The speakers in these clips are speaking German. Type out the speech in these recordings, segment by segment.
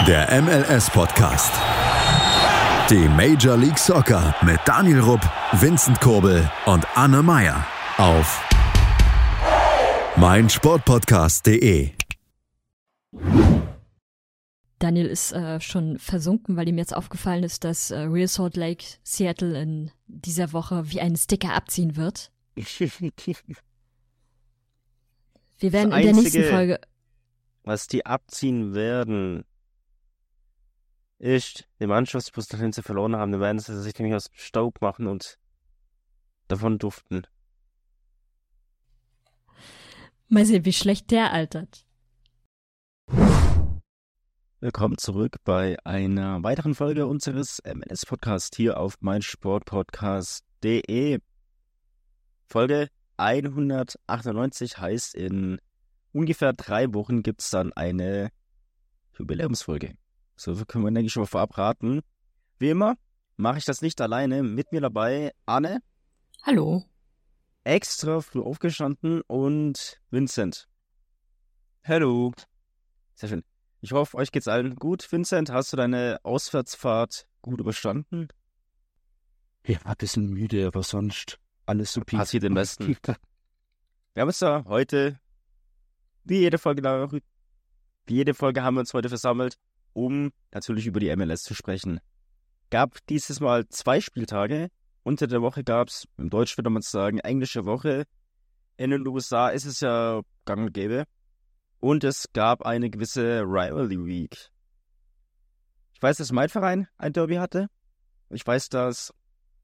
Der MLS-Podcast. Die Major League Soccer mit Daniel Rupp, Vincent Kurbel und Anne Meyer auf meinsportpodcast.de. Daniel ist schon versunken, weil ihm jetzt aufgefallen ist, dass Real Salt Lake Seattle in dieser Woche wie einen Sticker abziehen wird. Wir werden in der nächsten Folge... Was die abziehen werden, ist im Mannschaftsbus, nachdem sie verloren haben, dann werden sie sich nämlich aus dem Staub machen und davon duften. Mal sehen, wie schlecht der altert. Willkommen zurück bei einer weiteren Folge unseres MLS-Podcasts hier auf meinsportpodcast.de. Folge 198 heißt, in ungefähr 3 Wochen gibt es dann eine Jubiläumsfolge. So können wir, denke ich, schon mal vorab raten. Wie immer mache ich das nicht alleine. Mit mir dabei Anne. Hallo. Extra früh aufgestanden und Vincent. Hallo. Sehr schön. Ich hoffe, euch geht's allen gut. Vincent, hast du deine Auswärtsfahrt gut überstanden? Ja, ein bisschen müde, aber sonst alles super. Passiert im Westen. Wir haben uns da heute, wie jede Folge haben wir uns heute versammelt, um natürlich über die MLS zu sprechen. Gab dieses Mal 2 Spieltage. Unter der Woche gab es, im Deutsch würde man sagen, englische Woche. In den USA ist es ja gang und gäbe. Und es gab eine gewisse Rivalry Week. Ich weiß, dass mein Verein ein Derby hatte. Ich weiß, dass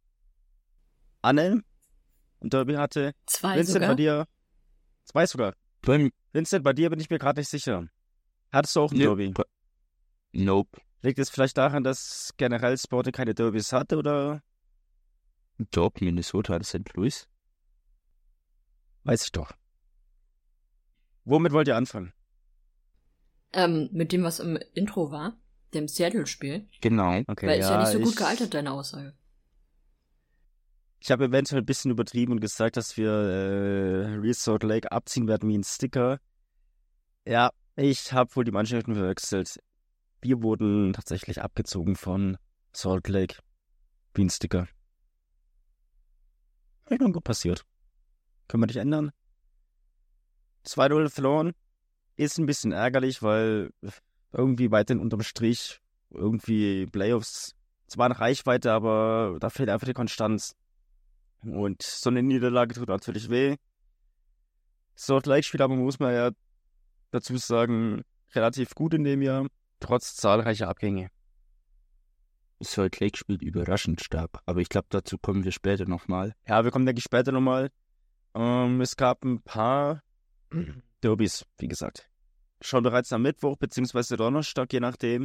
Anne ein Derby hatte. 2 Vincent, sogar? bei dir 2 sogar. Vincent, bei dir bin ich mir gerade nicht sicher. Hattest du auch ein Derby? Nope. Liegt es vielleicht daran, dass generell Sporting keine Derbys hatte, oder? Top, Minnesota, St. Louis. Weiß ich doch. Womit wollt ihr anfangen? Mit dem, was im Intro war, dem Seattle-Spiel. Genau. Okay, Weil ist ja nicht so gut gealtert, deine Aussage. Ich habe eventuell ein bisschen übertrieben und gesagt, dass wir Real Salt Lake abziehen werden wie ein Sticker. Ja, ich habe wohl die Mannschaften verwechselt. Wir wurden tatsächlich abgezogen von Salt Lake wie ein Sticker. Vielleicht noch gut passiert. Können wir nicht ändern. 2-0 verloren. Ist ein bisschen ärgerlich, weil irgendwie weiterhin unterm Strich irgendwie Playoffs zwar in Reichweite, aber da fehlt einfach die Konstanz. Und so eine Niederlage tut natürlich weh. Salt Lake spielt aber, muss man ja dazu sagen, relativ gut in dem Jahr, trotz zahlreicher Abgänge. Salt Lake spielt überraschend stark, aber ich glaube, dazu kommen wir später nochmal. Ja, wir kommen, denke ich, später nochmal. Es gab ein paar Derbys, wie gesagt. Schon bereits am Mittwoch bzw. Donnerstag, je nachdem,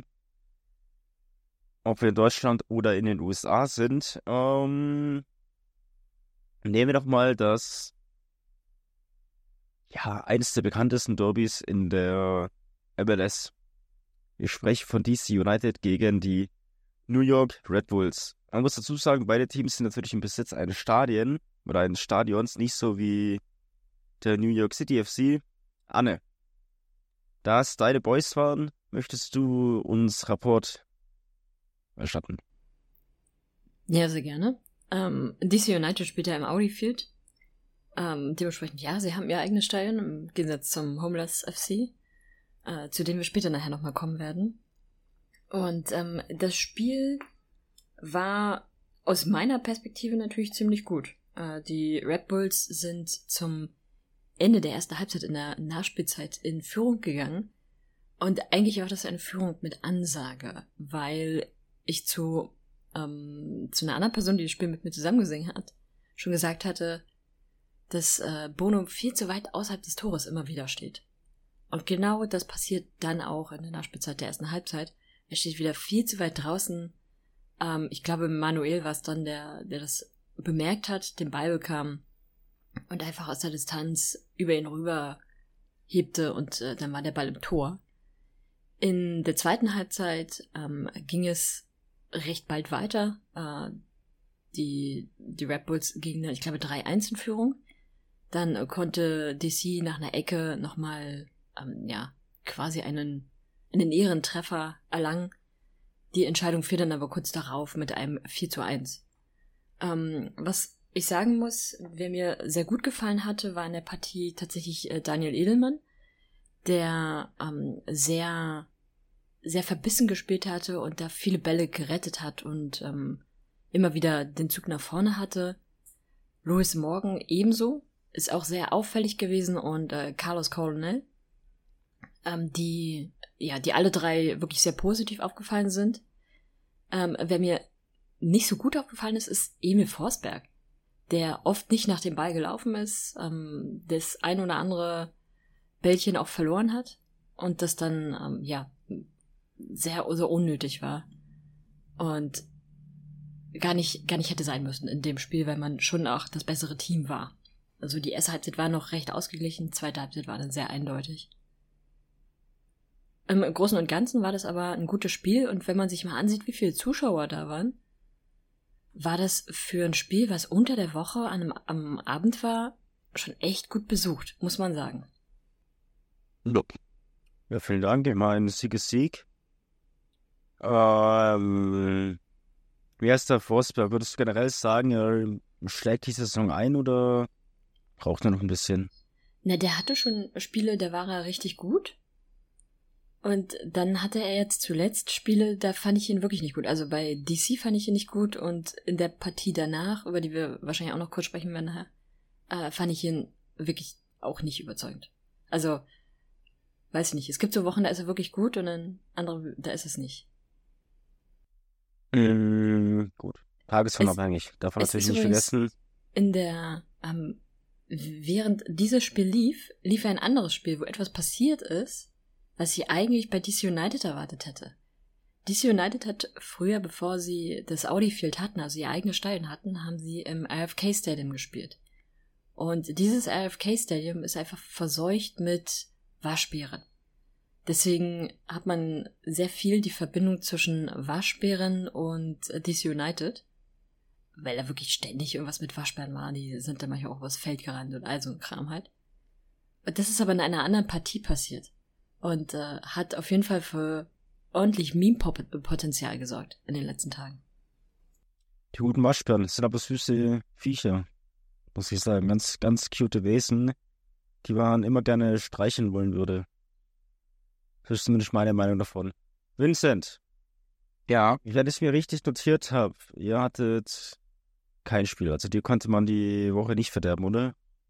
ob wir in Deutschland oder in den USA sind. Nehmen wir doch mal eines der bekanntesten Derbys in der MLS. Ich spreche von DC United gegen die New York Red Bulls. Man muss dazu sagen, beide Teams sind natürlich im Besitz eines Stadions, nicht so wie der New York City FC. Anne, da es deine Boys waren, möchtest du uns Rapport erstatten? Ja, sehr gerne. DC United spielt ja im Audi Field. Dementsprechend, ja, sie haben ihr eigenes Stadion, im Gegensatz zum Homeless FC, zu dem wir später nachher nochmal kommen werden. Und das Spiel war aus meiner Perspektive natürlich ziemlich gut. Die Red Bulls sind zum Ende der ersten Halbzeit in der Nachspielzeit in Führung gegangen. Und eigentlich war das eine Führung mit Ansage, weil ich zu einer anderen Person, die das Spiel mit mir zusammengesehen hat, schon gesagt hatte, dass Bono viel zu weit außerhalb des Tores immer wieder steht. Und genau das passiert dann auch in der Nachspielzeit der ersten Halbzeit. Er steht wieder viel zu weit draußen. Ich glaube, Manuel war es dann, der das bemerkt hat, den Ball bekam und einfach aus der Distanz über ihn rüber hebte und dann war der Ball im Tor. In der zweiten Halbzeit ging es recht bald weiter. Die Red Bulls gingen dann, ich glaube, 3-1 in Führung. Dann konnte DC nach einer Ecke nochmal quasi einen einen Ehrentreffer erlangen. Die Entscheidung fiel dann aber kurz darauf mit einem 4:1. Was ich sagen muss, wer mir sehr gut gefallen hatte, war in der Partie tatsächlich Daniel Edelmann, der sehr, sehr verbissen gespielt hatte und da viele Bälle gerettet hat und immer wieder den Zug nach vorne hatte. Lewis Morgan ebenso, ist auch sehr auffällig gewesen und Carlos Coronel, die alle drei wirklich sehr positiv aufgefallen sind. Wer mir nicht so gut aufgefallen ist Emil Forsberg, der oft nicht nach dem Ball gelaufen ist, das ein oder andere Bällchen auch verloren hat und das dann, sehr so unnötig war und gar nicht hätte sein müssen in dem Spiel, weil man schon auch das bessere Team war. Also die erste Halbzeit war noch recht ausgeglichen, die zweite Halbzeit war dann sehr eindeutig. Im Großen und Ganzen war das aber ein gutes Spiel und wenn man sich mal ansieht, wie viele Zuschauer da waren, war das für ein Spiel, was unter der Woche am Abend war, schon echt gut besucht, muss man sagen. Ja, vielen Dank. Ich meine, Sieg ist Sieg. Wie heißt der Forsberg? Würdest du generell sagen, er schlägt die Saison ein oder braucht er noch ein bisschen? Na, der hatte schon Spiele, da war er richtig gut. Und dann hatte er jetzt zuletzt Spiele, da fand ich ihn wirklich nicht gut. Also bei DC fand ich ihn nicht gut und in der Partie danach, über die wir wahrscheinlich auch noch kurz sprechen werden nachher, fand ich ihn wirklich auch nicht überzeugend. Also, weiß ich nicht. Es gibt so Wochen, da ist er wirklich gut und dann andere, da ist es nicht. Gut. Tagesformabhängig. Darf man natürlich nicht vergessen. Während dieses Spiel lief ein anderes Spiel, wo etwas passiert ist, was ich eigentlich bei DC United erwartet hätte. DC United hat früher, bevor sie das Audi Field hatten, also ihr eigenes Stadion hatten, haben sie im RFK Stadium gespielt. Und dieses RFK Stadium ist einfach verseucht mit Waschbären. Deswegen hat man sehr viel die Verbindung zwischen Waschbären und DC United, weil da wirklich ständig irgendwas mit Waschbären war. Die sind dann manchmal auch übers Feld gerannt und all so ein Kram halt. Und das ist aber in einer anderen Partie passiert. Und hat auf jeden Fall für ordentlich Meme-Potenzial gesorgt in den letzten Tagen. Die guten Waschbären sind aber süße Viecher, muss ich sagen. Ganz, ganz cute Wesen, die man immer gerne streicheln wollen würde. Das ist zumindest meine Meinung davon. Vincent. Ja. Wenn ich es mir richtig notiert habe, ihr hattet kein Spiel. Also dir konnte man die Woche nicht verderben, oder?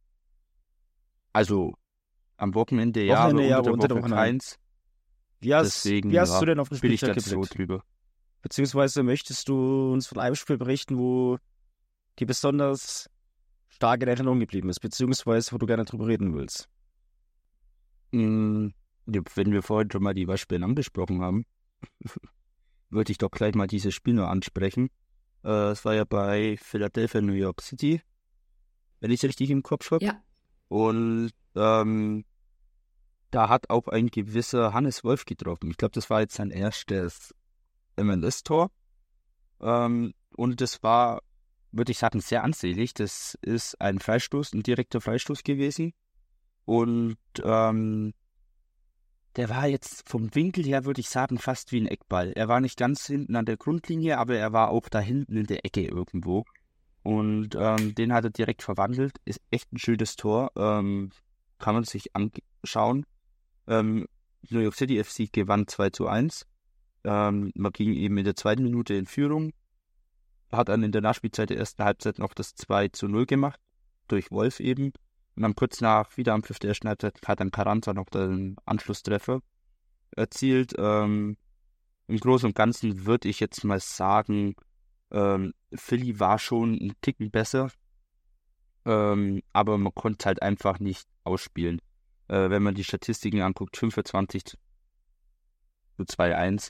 Also am Wochenende ja, aber unter der Woche keins. Wie hast du denn auf den Spieltag geblickt? So drüber. Beziehungsweise möchtest du uns von einem Spiel berichten, wo die besonders stark in Erinnerung geblieben ist, beziehungsweise wo du gerne drüber reden willst? Wenn wir vorhin schon mal die Waschbären angesprochen haben, würde ich doch gleich mal dieses Spiel nur ansprechen. Es war ja bei Philadelphia, New York City, wenn ich es richtig im Kopf habe. Ja. Und da hat auch ein gewisser Hannes Wolf getroffen. Ich glaube, das war jetzt sein erstes MLS-Tor. Und das war, würde ich sagen, sehr ansehlich. Das ist ein direkter Freistoß gewesen. Und der war jetzt vom Winkel her, würde ich sagen, fast wie ein Eckball. Er war nicht ganz hinten an der Grundlinie, aber er war auch da hinten in der Ecke irgendwo. Und den hat er direkt verwandelt. Ist echt ein schönes Tor. Kann man sich anschauen. New York City FC gewann 2:1. Man ging eben in der zweiten Minute in Führung. Hat dann in der Nachspielzeit der ersten Halbzeit noch das 2:0 gemacht. Durch Wolf eben. Und dann kurz wieder am 5. der ersten Halbzeit hat dann Carranza noch den Anschlusstreffer erzielt. Im Großen und Ganzen würde ich jetzt mal sagen, Philly war schon ein Ticken besser, aber man konnte halt einfach nicht ausspielen. Wenn man die Statistiken anguckt, 25:2:1,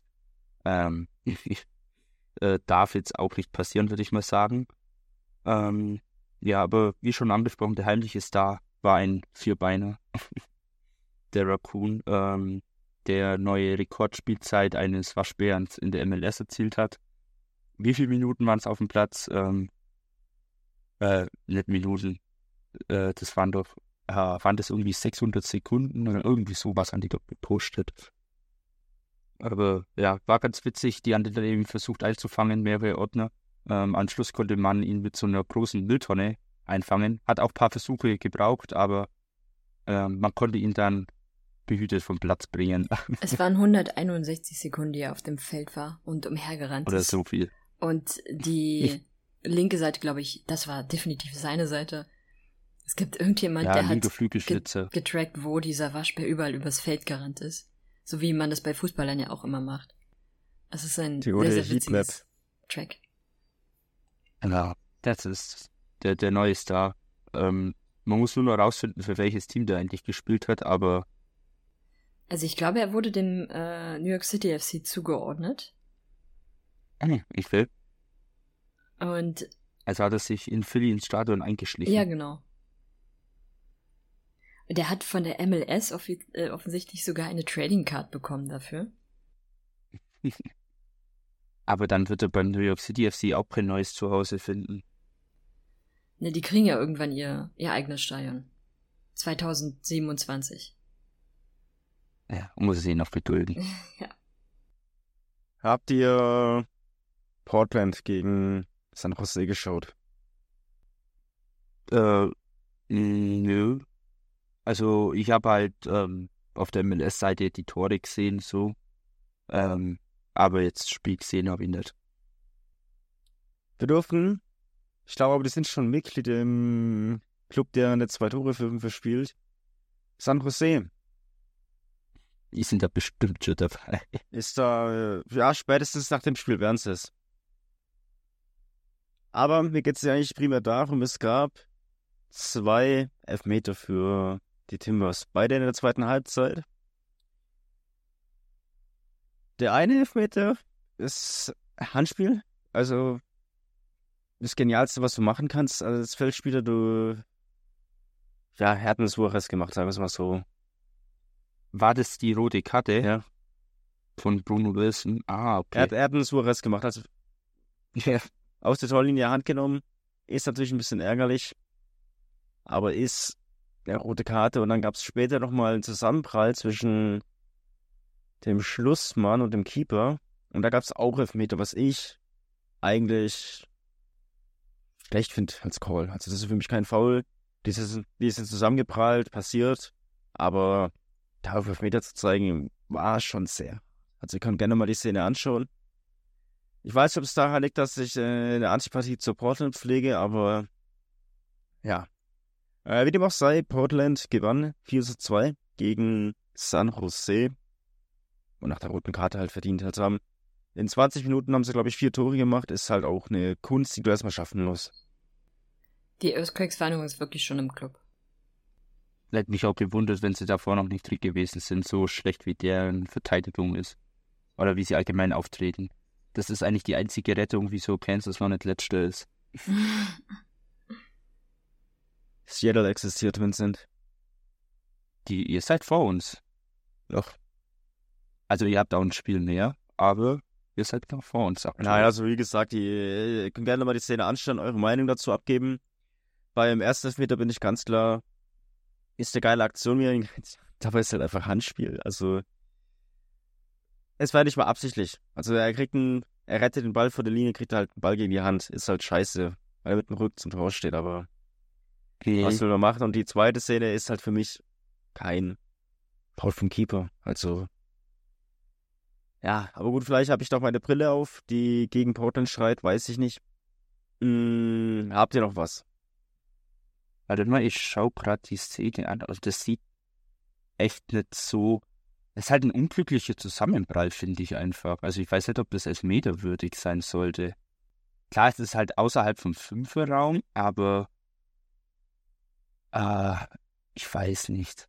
darf jetzt auch nicht passieren, würde ich mal sagen. Ja, aber wie schon angesprochen, der heimliche Star war ein Vierbeiner, der Raccoon, der neue Rekordspielzeit eines Waschbärens in der MLS erzielt hat. Wie viele Minuten waren es auf dem Platz? Nicht Minuten, das waren das irgendwie 600 Sekunden oder irgendwie sowas an die gepostet. Aber ja, war ganz witzig. Die haben dann eben versucht einzufangen, mehrere Ordner. Am Schluss konnte man ihn mit so einer großen Mülltonne einfangen. Hat auch ein paar Versuche gebraucht, aber man konnte ihn dann behütet vom Platz bringen. Es waren 161 Sekunden, die er auf dem Feld war und umhergerannt Oder ist. so viel. Und die linke Seite, glaube ich, das war definitiv seine Seite. Es gibt irgendjemand, Ja, der linke hat Flügelspitze. getrackt, wo dieser Waschbär überall übers Feld gerannt ist. So wie man das bei Fußballern ja auch immer macht. Es ist ein Die sehr, gute sehr Heatmap. witziges Track. Ja, das ist der neue Star. Man muss nur noch rausfinden, für welches Team der eigentlich gespielt hat, aber Also ich glaube, er wurde dem New York City FC zugeordnet. ich will. Und Also hat er sich in Philly ins Stadion eingeschlichen. ja, genau. Der hat von der MLS offensichtlich sogar eine Trading Card bekommen dafür. Aber dann wird er beim New York City FC auch kein neues Zuhause finden. Ne, die kriegen ja irgendwann ihr eigenes Stadion. 2027. Ja, muss er sich noch gedulden. Ja. Habt ihr Portland gegen San Jose geschaut? Nö. Also ich habe halt auf der MLS-Seite die Tore gesehen, so. Aber jetzt Spiel gesehen habe ich nicht. Wir durften, ich glaube aber, die sind schon Mitglied im Club, der eine 2 Tore für 5 verspielt. San Jose Die sind da bestimmt schon dabei. ist da, ja, spätestens nach dem Spiel werden sie es. Aber mir geht es ja eigentlich primär darum, es gab 2 Elfmeter für die Timbers, beide in der zweiten Halbzeit. Der eine Elfmeter ist Handspiel, also das Genialste, was du machen kannst als Feldspieler. Er hat einen Suarez gemacht, sagen wir es mal so. War das die rote Karte Ja. von Bruno Wilson? Ah, okay. Er hat einen Suarez gemacht, also Ja. aus der Torlinie Hand genommen. Ist natürlich ein bisschen ärgerlich, aber ist eine rote Karte. Und dann gab es später nochmal einen Zusammenprall zwischen dem Schlussmann und dem Keeper. Und da gab es auch Elfmeter, was ich eigentlich schlecht finde als Call. Also das ist für mich kein Foul. Die sind zusammengeprallt, passiert. Aber da auf Elfmeter zu zeigen, war schon sehr. Also ihr könnt gerne mal die Szene anschauen. Ich weiß nicht, ob es daran liegt, dass ich eine Antipathie zu Portland pflege, aber ja. Wie dem auch sei, Portland gewann 4:2 gegen San Jose. Und nach der roten Karte halt verdient. Also in 20 Minuten haben sie, glaube ich, 4 Tore gemacht. Ist halt auch eine Kunst, die du erstmal schaffen musst. Die Earthquakes waren übrigens wirklich schon im Club. Hätte mich auch gewundert, wenn sie davor noch nicht drin gewesen sind, so schlecht wie deren Verteidigung ist. Oder wie sie allgemein auftreten. Das ist eigentlich die einzige Rettung, wieso Kansas noch nicht letzter ist. Seattle existiert, Vincent. Ihr seid vor uns. Doch. Also ihr habt auch ein Spiel mehr, aber ihr seid noch vor uns. Naja, also wie gesagt, ihr könnt gerne mal die Szene anschauen, eure Meinung dazu abgeben. Beim ersten Elfmeter bin ich ganz klar, ist eine geile Aktion, dabei ist halt einfach Handspiel. Also es war nicht mal absichtlich. Also er rettet den Ball vor der Linie, kriegt halt einen Ball gegen die Hand. Ist halt scheiße, weil er mit dem Rücken zum Tor steht, aber was will man machen? Und die zweite Szene ist halt für mich kein Foul vom Keeper. Also ja, aber gut, vielleicht habe ich doch meine Brille auf, die gegen Portland schreit, weiß ich nicht. Habt ihr noch was? Warte mal, ich schau gerade die Szene an. Also das sieht echt nicht so. Das ist halt ein unglücklicher Zusammenprall, finde ich einfach. Also ich weiß nicht, ob das elfmeterwürdig sein sollte. Klar, es ist halt außerhalb vom Fünferraum, aber ich weiß nicht.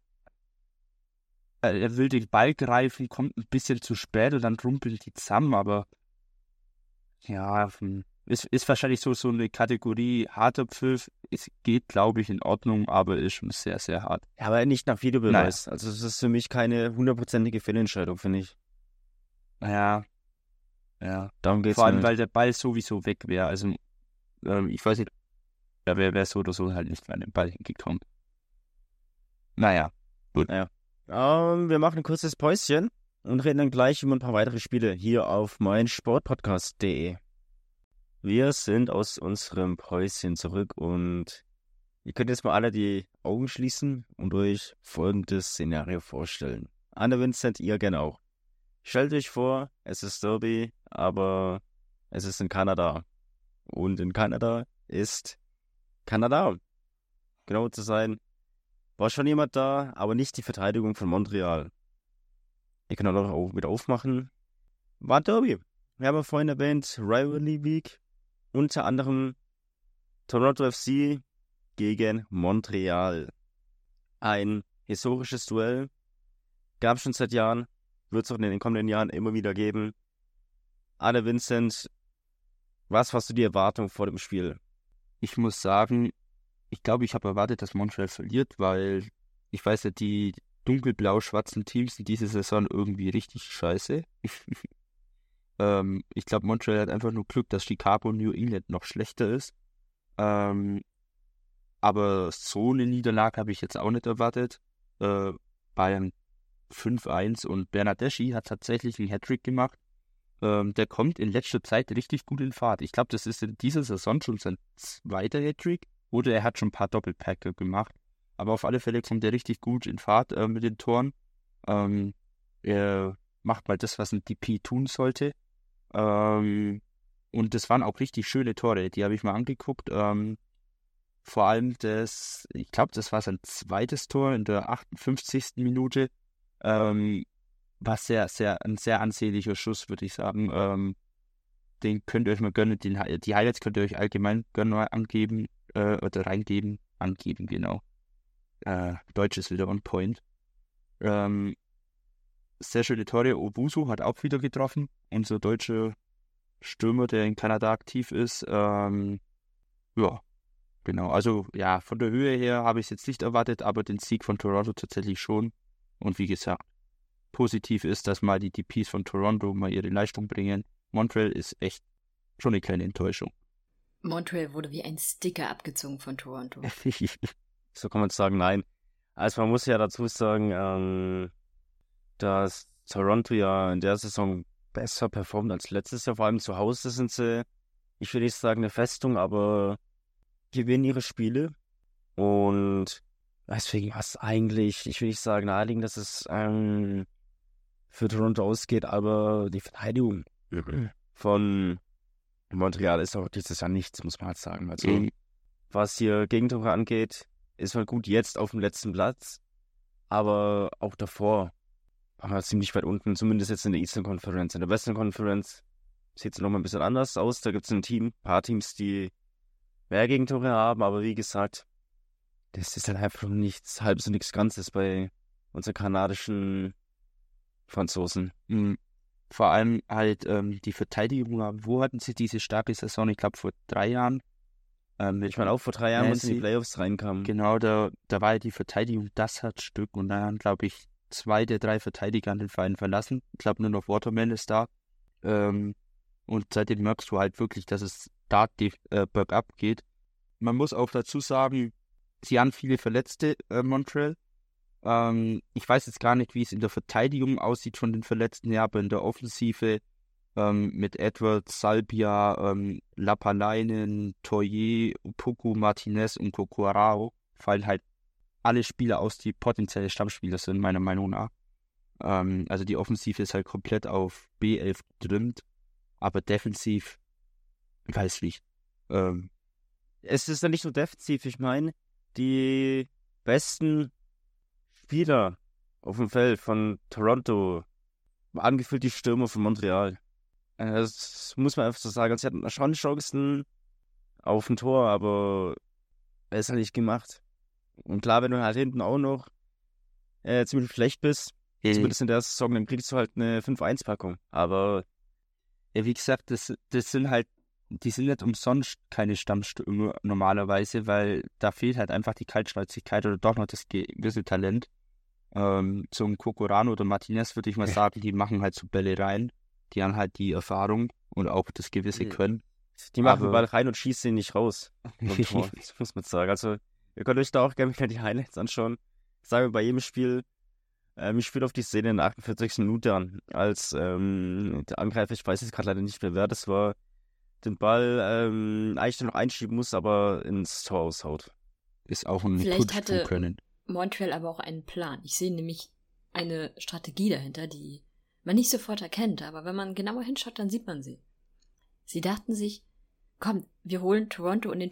Er will den Ball greifen, kommt ein bisschen zu spät und dann rumpeln die zusammen, aber ja, ist wahrscheinlich so eine Kategorie harter Pfiff. Es geht, glaube ich, in Ordnung, aber ist schon sehr, sehr hart. Ja, aber nicht nach Videobeweis. Also das ist für mich keine 100%ige Fehlentscheidung, finde ich. Ja. Darum geht's Vor allem, mir weil der Ball sowieso weg wäre. Also, ich weiß nicht, da wäre so oder so halt nicht mehr an den Ball hingekommen. Naja, gut. Wir machen ein kurzes Päuschen und reden dann gleich über ein paar weitere Spiele hier auf meinsportpodcast.de. Wir sind aus unserem Päuschen zurück und ihr könnt jetzt mal alle die Augen schließen und euch folgendes Szenario vorstellen. Anne, Vincent, ihr gerne auch. Stellt euch vor, es ist Derby, aber es ist in Kanada. Und in Kanada ist Kanada. Genau zu sein, war schon jemand da, aber nicht die Verteidigung von Montreal. Ihr könnt auch wieder aufmachen. War Derby. Wir haben ja vorhin erwähnt, Rivalry Week. Unter anderem Toronto FC gegen Montreal. Ein historisches Duell. Gab es schon seit Jahren. Wird es auch in den kommenden Jahren immer wieder geben. Anne, Vincent, was warst du die Erwartung vor dem Spiel? Ich muss sagen, ich glaube, ich habe erwartet, dass Montreal verliert, weil ich weiß ja, die dunkelblau-schwarzen Teams sind diese Saison irgendwie richtig scheiße. Ich glaube, Montreal hat einfach nur Glück, dass Chicago und New England noch schlechter ist. Aber so eine Niederlage habe ich jetzt auch nicht erwartet. Bayern 5-1 und Bernardeschi hat tatsächlich einen Hattrick gemacht. Der kommt in letzter Zeit richtig gut in Fahrt. Ich glaube, das ist in dieser Saison schon sein zweiter Hattrick oder er hat schon ein paar Doppelpacker gemacht. Aber auf alle Fälle kommt er richtig gut in Fahrt mit den Toren. Er macht mal das, was ein DP tun sollte. Und das waren auch richtig schöne Tore. Die habe ich mal angeguckt. Vor allem ich glaube, das war sein zweites Tor in der 58. Minute. War ein sehr ansehnlicher Schuss, würde ich sagen. Den könnt ihr euch mal gönnen. Die Highlights könnt ihr euch allgemein angeben oder reingeben. Angeben, genau. Deutsch ist wieder on point. Sehr schöne Tore. Owusu hat auch wieder getroffen. Unser deutscher Stürmer, der in Kanada aktiv ist. Ja, genau. Also, ja, von der Höhe her habe ich es jetzt nicht erwartet, aber den Sieg von Toronto tatsächlich schon. Und wie gesagt, positiv ist, dass mal die DPs von Toronto mal ihre Leistung bringen. Montreal ist echt schon eine kleine Enttäuschung. Montreal wurde wie ein Sticker abgezogen von Toronto. So kann man sagen, nein. Also man muss ja dazu sagen, dass Toronto ja in der Saison besser performt als letztes Jahr. Vor allem zu Hause sind sie, ich will nicht sagen eine Festung, aber gewinnen ihre Spiele. Und deswegen war es eigentlich, ich will nicht sagen naheliegend, dass es für Toronto ausgeht, aber die Verteidigung von Montreal ist auch dieses Jahr nichts, muss man halt sagen. Also was hier Gegentore angeht, ist halt gut jetzt auf dem letzten Platz, aber auch davor waren wir ziemlich weit unten, zumindest jetzt in der Eastern Conference. In der Western Conference sieht es nochmal ein bisschen anders aus. Da gibt es ein paar Teams, die mehr Gegentore haben, aber wie gesagt, das ist halt einfach nichts Halbes und nichts Ganzes bei unseren kanadischen Franzosen. Vor allem halt die Verteidigung, wo hatten sie diese starke Saison? Ich glaube vor 3 Jahren. Ich meine auch vor 3 Jahren, als sie in die Playoffs reinkamen. Genau, da war ja die Verteidigung das Herzstück und dann haben, glaube ich, 2 der 3 Verteidiger an den Verein verlassen. Ich glaube, nur noch Waterman ist da. Und seitdem merkst du halt wirklich, dass es da bergab geht. Man muss auch dazu sagen, sie haben viele Verletzte, Montreal. Ich weiß jetzt gar nicht, wie es in der Verteidigung aussieht von den Verletzten her, aber in der Offensive mit Edwards, Salbia, Lapalainen, Toye, Puku, Martinez und Kokoarao fallen halt alle Spieler aus, die potenzielle Stammspieler sind, meiner Meinung nach. Also die Offensive ist halt komplett auf B11 getrimmt, aber defensiv weiß nicht. Es ist ja nicht nur defensiv, ich meine, die besten Spieler auf dem Feld von Toronto waren gefühlt die Stürmer von Montreal. Das muss man einfach so sagen. Sie hatten schon Chancen auf ein Tor, aber er ist halt nicht gemacht. Und klar, wenn du halt hinten auch noch ziemlich schlecht bist, zumindest in der Saison, dann kriegst du halt eine 5-1-Packung. Aber ja, wie gesagt, das sind halt, die sind nicht umsonst keine Stammstürmer normalerweise, weil da fehlt halt einfach die Kaltschnäuzigkeit oder doch noch das gewisse Talent. Zum Kokorano oder Martinez würde ich mal sagen, die machen halt so Bälle rein. Die haben halt die Erfahrung und auch das gewisse Können. Die machen den Ball rein und schießen ihn nicht raus. Das muss man sagen. Also, ihr könnt euch da auch gerne die Highlights anschauen. Das sagen wir bei jedem Spiel. Ich spiele auf die Szene in der 48. Minute an, als der Angreifer, ich weiß jetzt gerade leider nicht mehr, wer das war, den Ball eigentlich nur noch einschieben muss, aber ins Tor aushaut. Ist auch eine Vielleicht Kunst hatte von Können. Montreal aber auch einen Plan. Ich sehe nämlich eine Strategie dahinter, die man nicht sofort erkennt, aber wenn man genauer hinschaut, dann sieht man sie. Sie dachten sich, komm, wir holen Toronto in den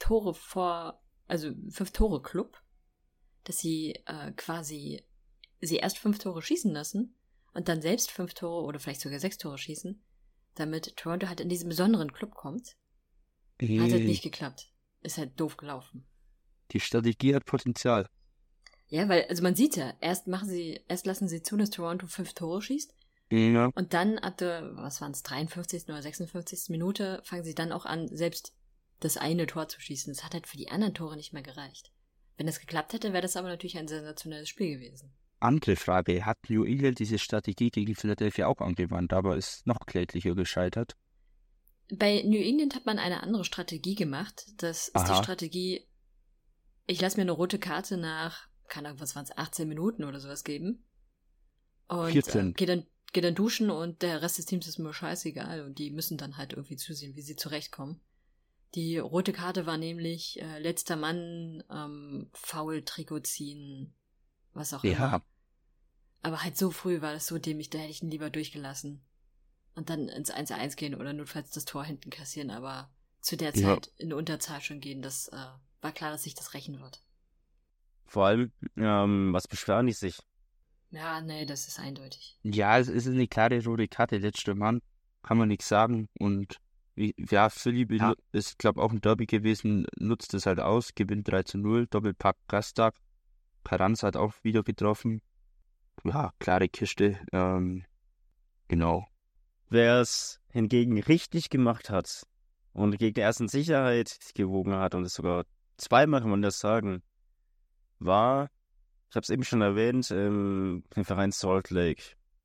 5-Tore-Club, dass sie quasi sie erst 5 Tore schießen lassen und dann selbst 5 Tore oder vielleicht sogar 6 Tore schießen, damit Toronto halt in diesen besonderen Club kommt. Hat halt nicht geklappt. Ist halt doof gelaufen. Die Strategie hat Potenzial. Ja, weil, also man sieht ja, erst lassen sie zu, dass Toronto 5 Tore schießt. Ja. Und dann ab der, 53. oder 56. Minute fangen sie dann auch an, selbst das eine Tor zu schießen. Das hat halt für die anderen Tore nicht mehr gereicht. Wenn das geklappt hätte, wäre das aber natürlich ein sensationelles Spiel gewesen. Andere Frage, hat New England diese Strategie gegen Philadelphia auch angewandt, aber ist noch kläglicher gescheitert? Bei New England hat man eine andere Strategie gemacht. Das ist die Strategie, ich lasse mir eine rote Karte nach, keine Ahnung, was waren es, 18 Minuten oder sowas geben. Und 14. Geh dann duschen und der Rest des Teams ist mir scheißegal und die müssen dann halt irgendwie zusehen, wie sie zurechtkommen. Die rote Karte war nämlich letzter Mann, Foul-Trikot ziehen, was auch immer. Aber halt so früh war das so dämlich, da hätte ich ihn lieber durchgelassen. Und dann ins 1-1 gehen oder notfalls das Tor hinten kassieren, aber zu der Zeit in Unterzahl schon gehen, das war klar, dass sich das rächen wird. Vor allem, was beschweren die sich? Ja, nee, das ist eindeutig. Ja, es ist eine klare rote Karte, letzter Mann, kann man nichts sagen. Und ja, Philly ist, glaube ich, auch ein Derby gewesen, nutzt es halt aus, gewinnt 3-0, Doppelpack Gastag. Carranza hat auch wieder getroffen. Ja, klare Kiste, genau. Wer es hingegen richtig gemacht hat und gegen die ersten Sicherheit gewogen hat und es sogar zweimal, kann man das sagen, war, ich habe es eben schon erwähnt, im Verein Salt Lake.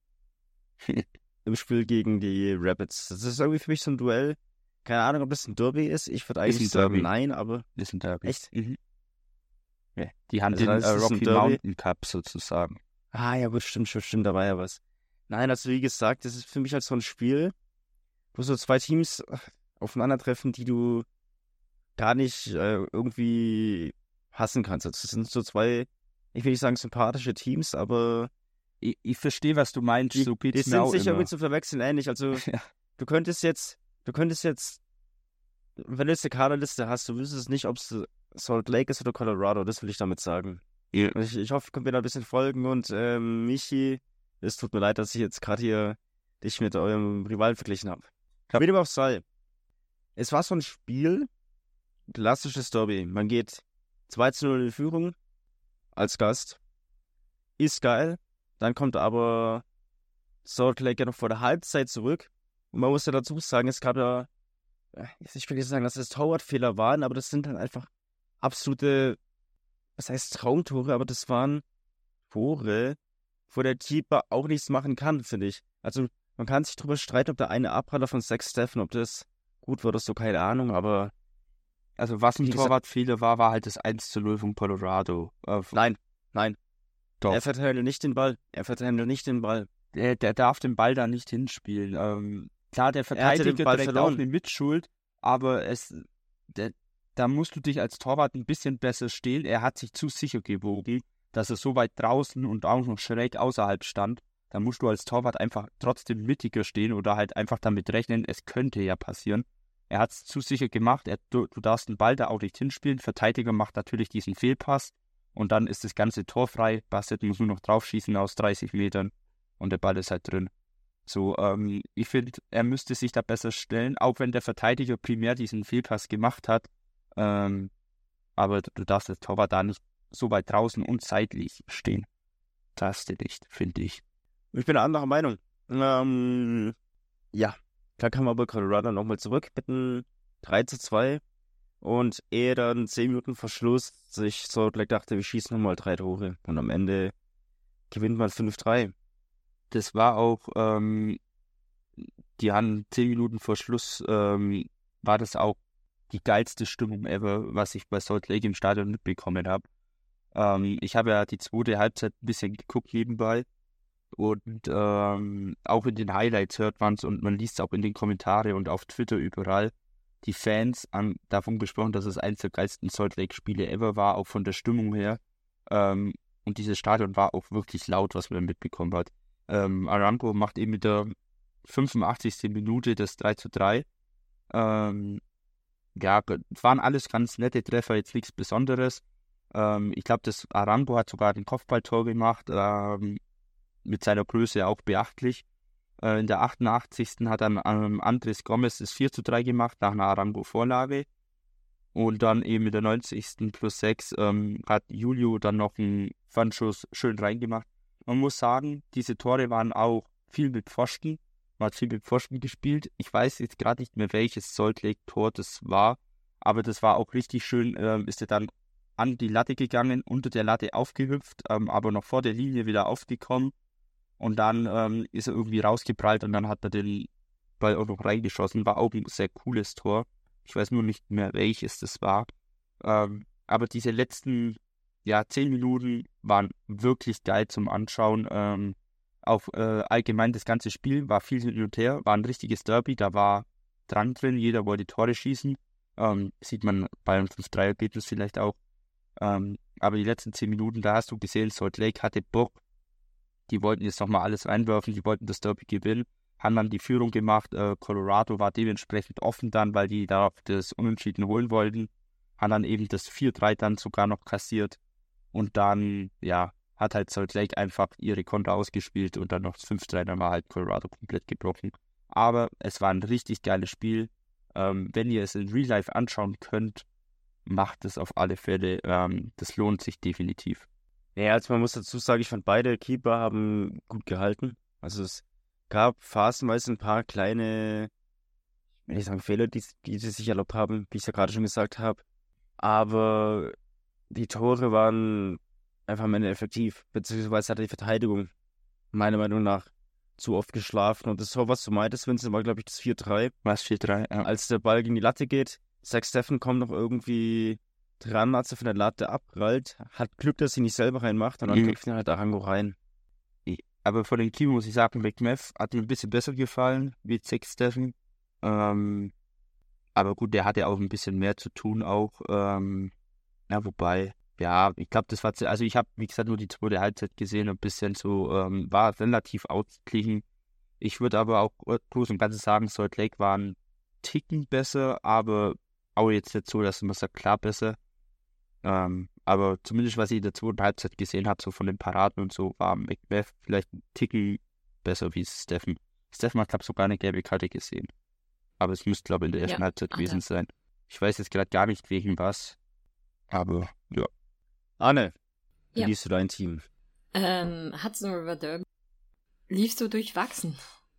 Im Spiel gegen die Rapids. Das ist irgendwie für mich so ein Duell. Keine Ahnung, ob das ein Derby ist. Ich würde eigentlich sagen, nein, aber... Ist ein Derby. Echt? Mhm. Ja, die haben Also den ist Rocky Mountain Cup sozusagen. Ah ja, gut, stimmt, da war ja was. Nein, also wie gesagt, das ist für mich halt so ein Spiel, wo so zwei Teams aufeinandertreffen, die du gar nicht irgendwie hassen kannst. Also das sind so zwei, ich will nicht sagen sympathische Teams, aber ich verstehe, was du meinst. So geht's die mir auch sind sich immer. irgendwie zu verwechseln ähnlich. Also Ja. du könntest jetzt, wenn du jetzt eine Kaderliste hast, du wüsstest nicht, ob es Salt Lake ist oder Colorado, das will ich damit sagen. Ja. Und ich hoffe, ihr könnt mir da ein bisschen folgen und Michi, es tut mir leid, dass ich jetzt gerade hier dich mit eurem Rivalen verglichen habe. Wie dem auch sei. Es war so ein Spiel, klassisches Derby. Man geht 2-0 in Führung als Gast. Ist geil. Dann kommt aber Salt Lake ja noch vor der Halbzeit zurück. Und man muss ja dazu sagen, es gab ja, ich will nicht sagen, dass es Torwartfehler waren, aber das sind dann einfach absolute, was heißt Traumtore, aber das waren Tore, wo der Keeper auch nichts machen kann, finde ich. Also man kann sich drüber streiten, ob der eine Abpraller von Zach Steffen, ob das gut war oder so, keine Ahnung, aber... Also was ein Torwartfehler war halt das 1-0 von Colorado. Nein. Doch. Er verteidigt nicht den Ball. Der darf den Ball da nicht hinspielen. Klar, der Verteidiger trägt auch eine Mitschuld, aber da musst du dich als Torwart ein bisschen besser stehen. Er hat sich zu sicher gewogen, dass er so weit draußen und auch noch schräg außerhalb stand. Da musst du als Torwart einfach trotzdem mittiger stehen oder halt einfach damit rechnen, es könnte ja passieren. Er hat es zu sicher gemacht, du darfst den Ball da auch nicht hinspielen. Verteidiger macht natürlich diesen Fehlpass und dann ist das ganze Tor frei. Bassett muss nur noch draufschießen aus 30 Metern und der Ball ist halt drin. So, ich finde, er müsste sich da besser stellen, auch wenn der Verteidiger primär diesen Fehlpass gemacht hat. Aber du darfst als Torwart da nicht so weit draußen und seitlich stehen. Darfst du nicht, finde ich. Ich bin anderer Meinung. Ja, da kam aber Colorado nochmal zurück mit einem 3-2 und ehe dann 10 Minuten vor Schluss sich Salt Lake dachte, wir schießen nochmal 3 Tore und am Ende gewinnt man 5-3. Das war auch, die haben 10 Minuten vor Schluss, war das auch die geilste Stimmung ever, was ich bei Salt Lake im Stadion mitbekommen habe. Ich habe ja die zweite Halbzeit ein bisschen geguckt nebenbei und auch in den Highlights hört man es und man liest es auch in den Kommentaren und auf Twitter überall. Die Fans haben davon gesprochen, dass es eines der geilsten Salt Lake-Spiele ever war, auch von der Stimmung her. Und dieses Stadion war auch wirklich laut, was man mitbekommen hat. Aramco macht eben mit der 85. Minute das 3:3. Ja, waren alles ganz nette Treffer, jetzt nichts Besonderes. Ich glaube, das Aramco hat sogar den Kopfballtor gemacht, mit seiner Größe auch beachtlich. In der 88. hat dann Andres Gomez das 4:3 gemacht, nach einer Aramco-Vorlage. Und dann eben in der 90. +6 hat Julio dann noch einen Fernschuss schön reingemacht. Man muss sagen, diese Tore waren auch viel mit Pfosten. Man hat viel mit Pfosten gespielt. Ich weiß jetzt gerade nicht mehr, welches Salt Lake-Tor das war, aber das war auch richtig schön. Ist er dann an die Latte gegangen, unter der Latte aufgehüpft, aber noch vor der Linie wieder aufgekommen. Und dann ist er irgendwie rausgeprallt und dann hat er den Ball auch noch reingeschossen. War auch ein sehr cooles Tor. Ich weiß nur nicht mehr, welches das war. Aber diese letzten 10 Minuten waren wirklich geil zum Anschauen. Auch allgemein das ganze Spiel war viel hin und her, war ein richtiges Derby, da war dran drin, jeder wollte Tore schießen. Sieht man bei einem 5-3-Ergebnis vielleicht auch. Aber die letzten 10 Minuten, da hast du gesehen, Salt Lake hatte Bock. Die wollten jetzt nochmal alles reinwerfen, die wollten das Derby gewinnen, haben dann die Führung gemacht. Colorado war dementsprechend offen dann, weil die da das Unentschieden holen wollten. Haben dann eben das 4:3 dann sogar noch kassiert. Und dann, hat halt Salt Lake einfach ihre Konter ausgespielt und dann noch das 5:3, dann war halt Colorado komplett gebrochen. Aber es war ein richtig geiles Spiel. Wenn ihr es in Real Life anschauen könnt, macht es auf alle Fälle. Das lohnt sich definitiv. Ja, also man muss dazu sagen, ich fand beide Keeper haben gut gehalten. Also es gab phasenweise ein paar kleine, ich will nicht sagen Fehler, die sie sich erlaubt haben, wie ich es ja gerade schon gesagt habe. Aber die Tore waren einfach am Ende effektiv. Beziehungsweise hat die Verteidigung meiner Meinung nach zu oft geschlafen. Und das Tor, was du meintest, Vincent, war, glaube ich, das 4:3. Was 4:3? Ja. Als der Ball gegen die Latte geht, Zach Steffen kommt noch irgendwie dran, als er von der Latte abprallt. Hat Glück, dass er nicht selber reinmacht und dann trifft ihn halt Arango rein. Aber von den Keeper muss ich sagen, McMath hat mir ein bisschen besser gefallen wie Zach Steffen. Aber gut, der hatte auch ein bisschen mehr zu tun auch. Wobei, ich glaube, das war, also ich habe, wie gesagt, nur die zweite Halbzeit gesehen, ein bisschen so, war relativ ausgeglichen. Ich würde aber auch groß und ganz sagen, Salt Lake war ein Ticken besser, aber auch jetzt nicht so, dass man sagt, klar besser. Aber zumindest, was ich in der zweiten Halbzeit gesehen habe, so von den Paraden und so, war McBeth vielleicht ein Ticken besser wie Steffen. Steffen hat, glaube ich, sogar eine gelbe Karte gesehen. Aber es müsste, glaube ich, in der ersten Halbzeit gewesen sein. Ich weiß jetzt gerade gar nicht wegen was. Aber, ja. Anne, wie liest du dein Team? Hudson River Derby lief so durchwachsen.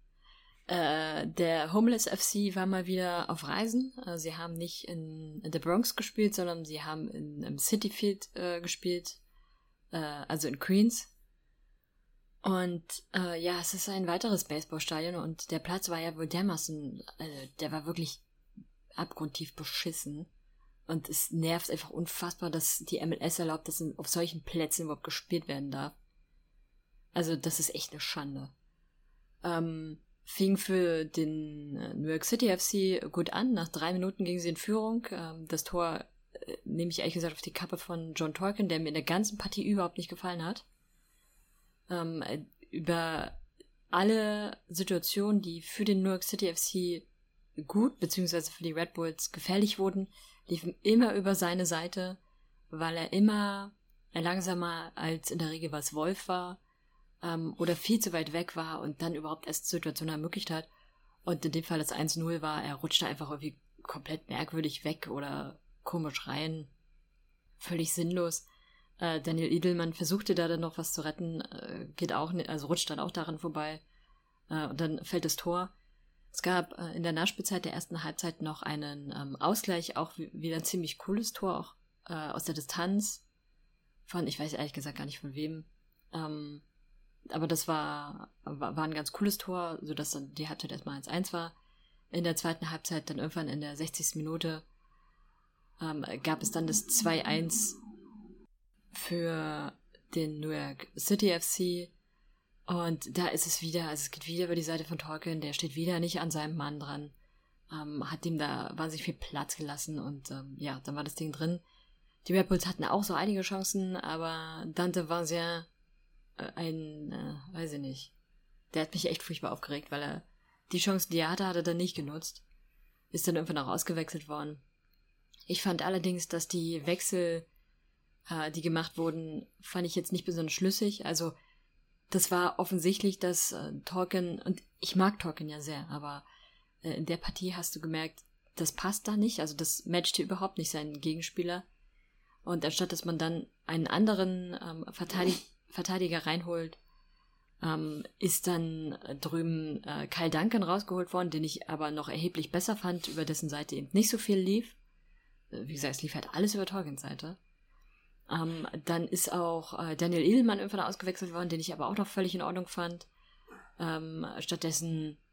Der Homeless FC war mal wieder auf Reisen. Sie haben nicht in der Bronx gespielt, sondern sie haben im Citi Field gespielt, also in Queens. Und es ist ein weiteres Baseballstadion und der Platz war ja wohl dermaßen, der war wirklich abgrundtief beschissen. Und es nervt einfach unfassbar, dass die MLS erlaubt, dass auf solchen Plätzen überhaupt gespielt werden darf. Also das ist echt eine Schande. Fing für den New York City FC gut an. Nach 3 Minuten gingen sie in Führung. Das Tor nehme ich ehrlich gesagt auf die Kappe von John Tolkien, der mir in der ganzen Partie überhaupt nicht gefallen hat. Über alle Situationen, die für den New York City FC gut, beziehungsweise für die Red Bulls gefährlich wurden, liefen immer über seine Seite, weil er immer langsamer als in der Regel was Wolf war. Oder viel zu weit weg war und dann überhaupt erst Situationen ermöglicht hat. Und in dem Fall das 1:0 war, er rutschte einfach irgendwie komplett merkwürdig weg oder komisch rein. Völlig sinnlos. Daniel Edelman versuchte da dann noch was zu retten, geht auch nicht, also rutscht dann auch daran vorbei. Und dann fällt das Tor. Es gab in der Nachspielzeit der ersten Halbzeit noch einen Ausgleich, auch wieder ein ziemlich cooles Tor, auch aus der Distanz. Ich weiß ehrlich gesagt gar nicht von wem. Aber das war ein ganz cooles Tor, sodass dann die Halbzeit erstmal 1:1 war. In der zweiten Halbzeit, dann irgendwann in der 60. Minute, gab es dann das 2:1 für den New York City FC. Und da ist es wieder, also es geht wieder über die Seite von Tolkien, der steht wieder nicht an seinem Mann dran, hat ihm da wahnsinnig viel Platz gelassen und dann war das Ding drin. Die Red Bulls hatten auch so einige Chancen, aber Dante war sehr weiß ich nicht, der hat mich echt furchtbar aufgeregt, weil er die Chancen, die er hatte, hat er dann nicht genutzt. Ist dann irgendwann auch ausgewechselt worden. Ich fand allerdings, dass die Wechsel, die gemacht wurden, fand ich jetzt nicht besonders schlüssig. Also das war offensichtlich, dass Tolkien, und ich mag Tolkien ja sehr, aber in der Partie hast du gemerkt, das passt da nicht, also das matchte überhaupt nicht seinen Gegenspieler. Und anstatt, dass man dann einen anderen Verteidiger reinholt, ist dann drüben Kyle Duncan rausgeholt worden, den ich aber noch erheblich besser fand, über dessen Seite eben nicht so viel lief. Wie gesagt, es lief halt alles über Tolkiens Seite. Dann ist auch Daniel Edelman irgendwann ausgewechselt worden, den ich aber auch noch völlig in Ordnung fand. Stattdessen,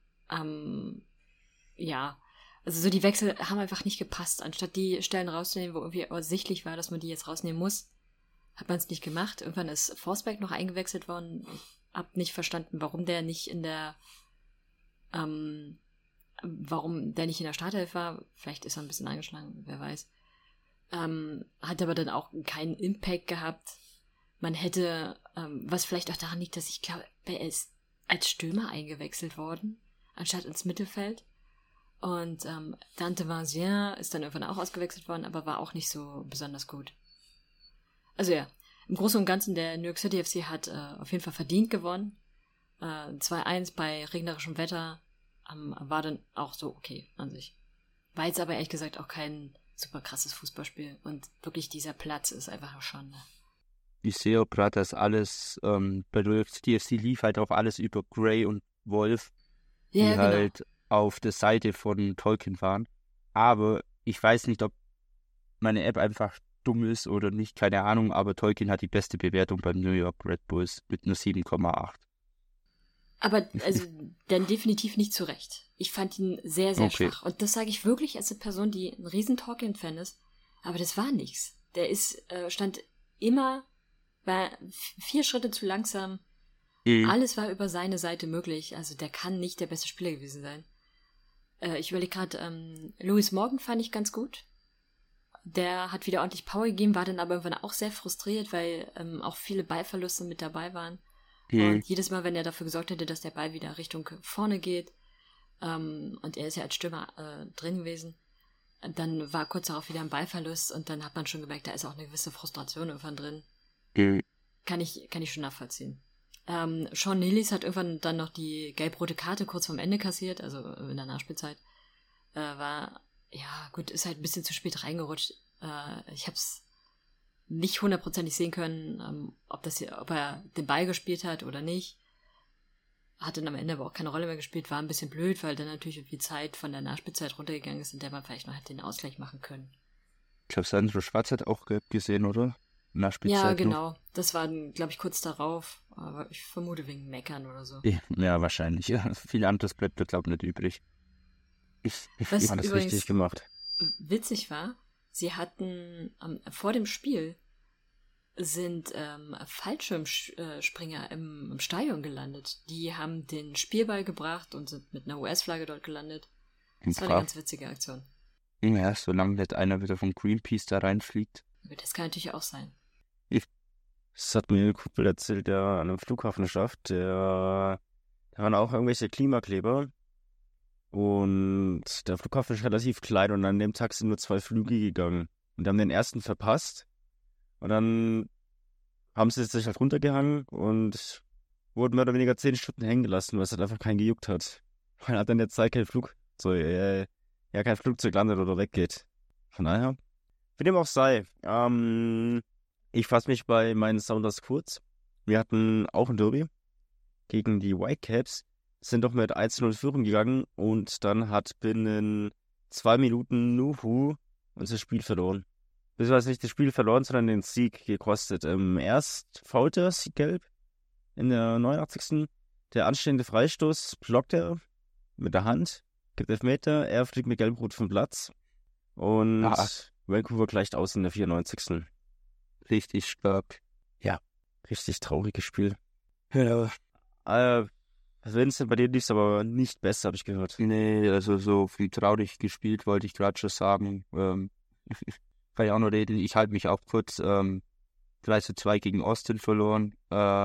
also so die Wechsel haben einfach nicht gepasst. Anstatt die Stellen rauszunehmen, wo irgendwie ersichtlich war, dass man die jetzt rausnehmen muss, hat man es nicht gemacht. Irgendwann ist Forsberg noch eingewechselt worden. Ich hab nicht verstanden, warum der nicht in der Startelf war. Vielleicht ist er ein bisschen angeschlagen, wer weiß. Hat aber dann auch keinen Impact gehabt. Man hätte, was vielleicht auch daran liegt, dass ich glaube, er ist als Stürmer eingewechselt worden, anstatt ins Mittelfeld. Und Dante Vincent ist dann irgendwann auch ausgewechselt worden, aber war auch nicht so besonders gut. Also ja, im Großen und Ganzen, der New York City FC hat auf jeden Fall verdient gewonnen. 2-1 bei regnerischem Wetter war dann auch so okay an sich. War jetzt aber ehrlich gesagt auch kein super krasses Fußballspiel. Und wirklich dieser Platz ist einfach eine Schande. Ich sehe auch gerade, dass alles bei New York City FC lief halt auch alles über Gray und Wolf, die halt auf der Seite von Tolkien waren. Aber ich weiß nicht, ob meine App einfach dumm ist oder nicht, keine Ahnung, aber Tolkien hat die beste Bewertung beim New York Red Bulls mit nur 7,8. Aber also dann definitiv nicht zurecht. Ich fand ihn sehr, sehr schwach. Und das sage ich wirklich als eine Person, die ein riesen Tolkien-Fan ist. Aber das war nichts. Der war 4 Schritte zu langsam. Alles war über seine Seite möglich. Also der kann nicht der beste Spieler gewesen sein. Ich überlege gerade, Lewis Morgan fand ich ganz gut. Der hat wieder ordentlich Power gegeben, war dann aber irgendwann auch sehr frustriert, weil auch viele Ballverluste mit dabei waren. Und jedes Mal, wenn er dafür gesorgt hätte, dass der Ball wieder Richtung vorne geht, und er ist ja als Stürmer drin gewesen, dann war kurz darauf wieder ein Ballverlust und dann hat man schon gemerkt, da ist auch eine gewisse Frustration irgendwann drin. Kann ich schon nachvollziehen. Sean Nealis hat irgendwann dann noch die gelb-rote Karte kurz vorm Ende kassiert, also in der Nachspielzeit. Ist halt ein bisschen zu spät reingerutscht. Ich hab's nicht 100% sehen können, ob er den Ball gespielt hat oder nicht. Hat dann am Ende aber auch keine Rolle mehr gespielt, war ein bisschen blöd, weil dann natürlich irgendwie Zeit von der Nachspielzeit runtergegangen ist, in der man vielleicht noch hätte den Ausgleich machen können. Ich glaube, Sandro Schwarz hat auch gelb gesehen, oder? Nachspielzeit. Ja, genau. Noch. Das war, glaube ich, kurz darauf, aber ich vermute wegen Meckern oder so. Ja, wahrscheinlich. Ja. Viel anderes bleibt da, glaube ich, nicht übrig. Ich was fand das richtig gemacht. Witzig war, sie hatten vor dem Spiel sind Fallschirmspringer im Stadion gelandet. Die haben den Spielball gebracht und sind mit einer US-Flagge dort gelandet. Das war eine ganz witzige Aktion. Ja, solange nicht einer wieder vom Greenpeace da reinfliegt. Das kann natürlich auch sein. Das hat mir ein Kumpel erzählt, der an einem Flughafen schafft. Da waren auch irgendwelche Klimakleber. Und der Flughafen ist relativ klein und an dem Tag sind nur 2 Flüge gegangen. Und die haben den ersten verpasst. Und dann haben sie sich halt runtergehangen und wurden mehr oder weniger 10 Stunden hängen gelassen, weil es halt einfach keinen gejuckt hat. Weil halt dann der Zeit kein Flugzeug landet oder weggeht. Von daher, wie dem auch sei. Ich fasse mich bei meinen Sounders kurz. Wir hatten auch ein Derby gegen die Whitecaps, sind doch mit 1-0 in Führung gegangen und dann hat binnen 2 Minuten Nuhu unser Spiel verloren. Beziehungsweise nicht das Spiel verloren, sondern den Sieg gekostet. Erst faulte Sieg gelb in der 89. Der anstehende Freistoß blockt er mit der Hand, gibt Elfmeter, er fliegt mit gelb-rot vom Platz und Vancouver gleicht aus in der 94. richtig stark. Richtig trauriges Spiel. Ja. Vincent, bei dir lief es aber nicht besser, habe ich gehört. Nee, also so viel traurig gespielt, wollte ich gerade schon sagen. Kann ich auch noch reden. Ich halte mich auch kurz. 3:2 gegen Austin verloren.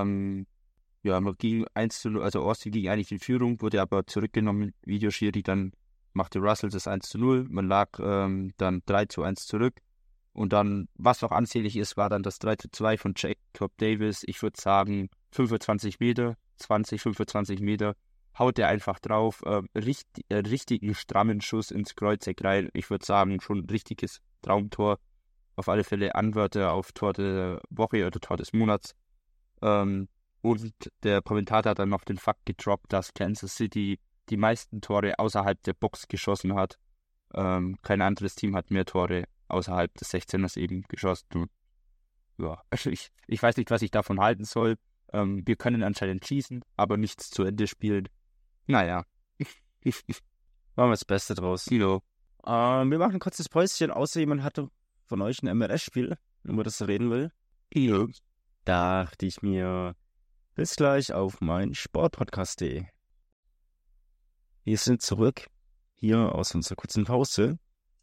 Man ging 1:0, also Austin ging eigentlich in Führung, wurde aber zurückgenommen. Videoschiri, dann machte Russell das 1:0. Man lag dann 3:1 zurück. Und dann, was noch ansehnlich ist, war dann das 3:2 von Jacob Davis. Ich würde sagen, 25 Meter, 25 Meter, haut er einfach drauf. Richtigen strammen Schuss ins Kreuzeck rein. Ich würde sagen, schon ein richtiges Traumtor. Auf alle Fälle Anwärter auf Tor der Woche oder Tor des Monats. Und der Kommentator hat dann noch den Fakt gedroppt, dass Kansas City die meisten Tore außerhalb der Box geschossen hat. Kein anderes Team hat mehr Tore außerhalb des 16ers eben geschossen. Und, ja, also ich weiß nicht, was ich davon halten soll. Wir können anscheinend schießen, aber nichts zu Ende spielen. Naja. Machen wir das Beste draus. Kilo. Wir machen ein kurzes Päuschen, außer jemand hatte von euch ein MLS-Spiel, über das er reden will. Ja. Dachte ich mir, bis gleich auf mein Sportpodcast.de. Wir sind zurück, hier aus unserer kurzen Pause.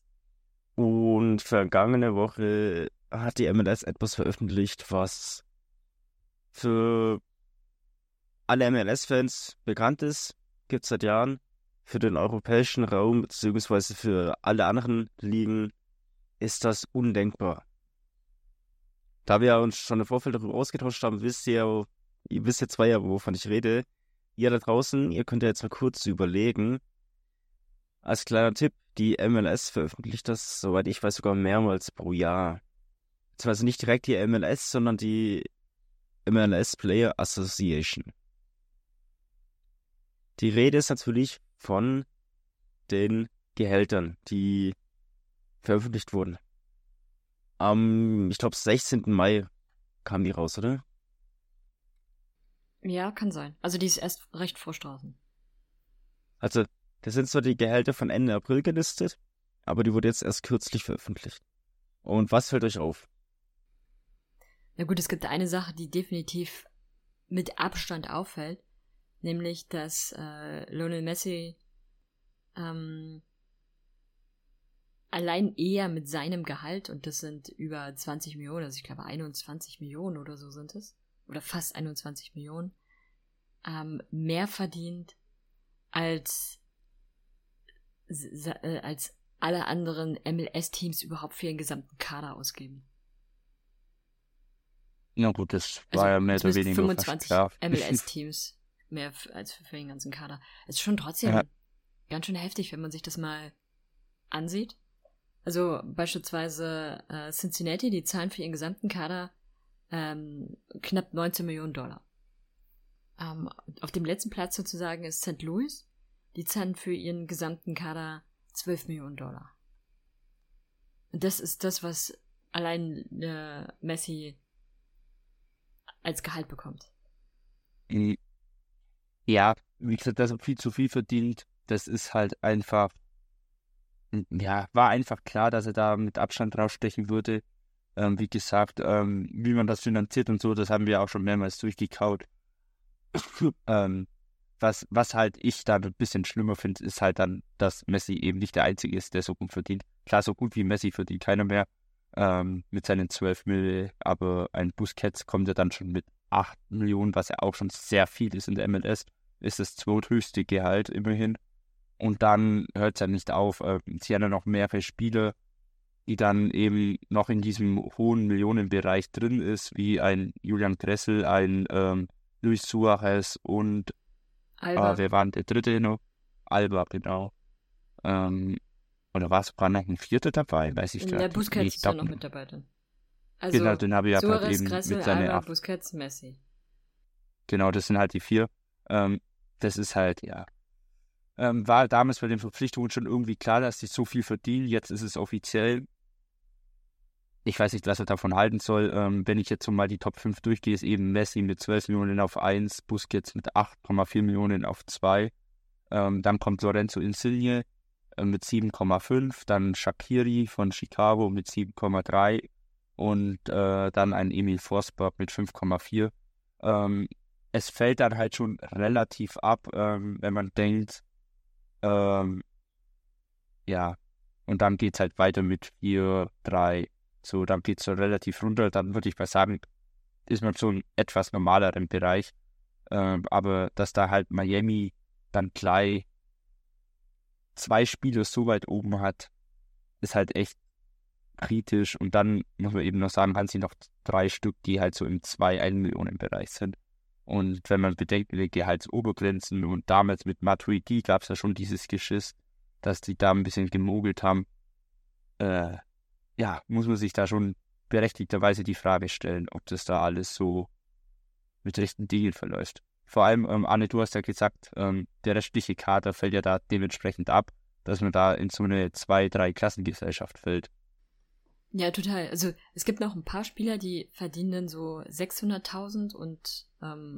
Und vergangene Woche hat die MLS etwas veröffentlicht, was für alle MLS-Fans bekannt ist, gibt es seit Jahren. Für den europäischen Raum, beziehungsweise für alle anderen Ligen, ist das undenkbar. Da wir uns schon im Vorfeld darüber ausgetauscht haben, ihr wisst ja zwei, wovon ich rede. Ihr da draußen, ihr könnt ja jetzt mal kurz überlegen. Als kleiner Tipp, die MLS veröffentlicht das, soweit ich weiß, sogar mehrmals pro Jahr. Beziehungsweise nicht direkt die MLS, sondern die MLS Player Association. Die Rede ist natürlich von den Gehältern, die veröffentlicht wurden. Am, ich glaube, 16. Mai kam die raus, oder? Ja, kann sein. Also die ist erst recht vor Straßen. Also, das sind zwar die Gehälter von Ende April gelistet, aber die wurde jetzt erst kürzlich veröffentlicht. Und was fällt euch auf? Na gut, es gibt eine Sache, die definitiv mit Abstand auffällt, nämlich, dass Lionel Messi allein eher mit seinem Gehalt, und das sind über 20 Millionen, also ich glaube 21 Millionen oder so sind es, oder fast 21 Millionen, mehr verdient als alle anderen MLS-Teams überhaupt für ihren gesamten Kader ausgeben. Na gut, das war ja mehr oder weniger 25 klar. MLS-Teams mehr als für den ganzen Kader. Es ist schon trotzdem ganz schön heftig, wenn man sich das mal ansieht. Also beispielsweise Cincinnati, die zahlen für ihren gesamten Kader knapp 19 Millionen Dollar. Auf dem letzten Platz sozusagen ist St. Louis. Die zahlen für ihren gesamten Kader 12 Millionen Dollar. Und das ist das, was allein Messi als Gehalt bekommt. Ja, wie gesagt, dass er viel zu viel verdient, das ist halt einfach, ja, war einfach klar, dass er da mit Abstand rausstechen würde. Wie gesagt, wie man das finanziert und so, das haben wir auch schon mehrmals durchgekaut. Was halt ich da ein bisschen schlimmer finde, ist halt dann, dass Messi eben nicht der Einzige ist, der so gut verdient. Klar, so gut wie Messi verdient keiner mehr mit seinen 12 Millionen, aber ein Busquets kommt ja dann schon mit 8 Millionen, was ja auch schon sehr viel ist in der MLS, ist das zweithöchste Gehalt immerhin. Und dann hört es ja nicht auf. Sie haben ja noch mehrere Spieler, die dann eben noch in diesem hohen Millionenbereich drin ist, wie ein Julian Gressel, ein Luis Suarez und Alba. wer war denn der dritte noch? Alba, genau. Oder war sogar noch ein vierter dabei? Weiß ich gar Der nicht. Busquets ist ja noch mit dabei dann. Also Genau, den habe ich ja Suarez, gerade eben Gressel, mit seiner Alba, Busquets, Messi. Genau, das sind halt die 4. Das ist halt, ja. War damals bei den Verpflichtungen schon irgendwie klar, dass die so viel verdienen. Jetzt ist es offiziell. Ich weiß nicht, was er davon halten soll. Wenn ich jetzt so mal die Top 5 durchgehe, ist eben Messi mit 12 Millionen auf 1, Busquets mit 8,4 Millionen auf 2. Dann kommt Lorenzo Insigne mit 7,5. Dann Shaqiri von Chicago mit 7,3. und dann ein Emil Forsberg mit 5,4. Es fällt dann halt schon relativ ab, wenn man denkt, ja, und dann geht es halt weiter mit 4, 3, so, dann geht es so relativ runter. Dann würde ich mal sagen, ist man so ein etwas normaleren Bereich. Aber dass da halt Miami dann gleich 2 Spieler so weit oben hat, ist halt echt kritisch. Und dann muss man eben noch sagen, haben sie noch 3 Stück, die halt so im 2-1 Millionen Bereich sind. Und wenn man bedenkt, mit den Gehaltsobergrenzen und damals mit Matuidi gab es ja schon dieses Geschiss, dass die da ein bisschen gemogelt haben, ja, muss man sich da schon berechtigterweise die Frage stellen, ob das da alles so mit rechten Dingen verläuft. Vor allem, Arne, du hast ja gesagt, der restliche Kader fällt ja da dementsprechend ab, dass man da in so eine 2-3-Klassengesellschaft fällt. Ja, total. Also es gibt noch ein paar Spieler, die verdienen dann so 600.000 und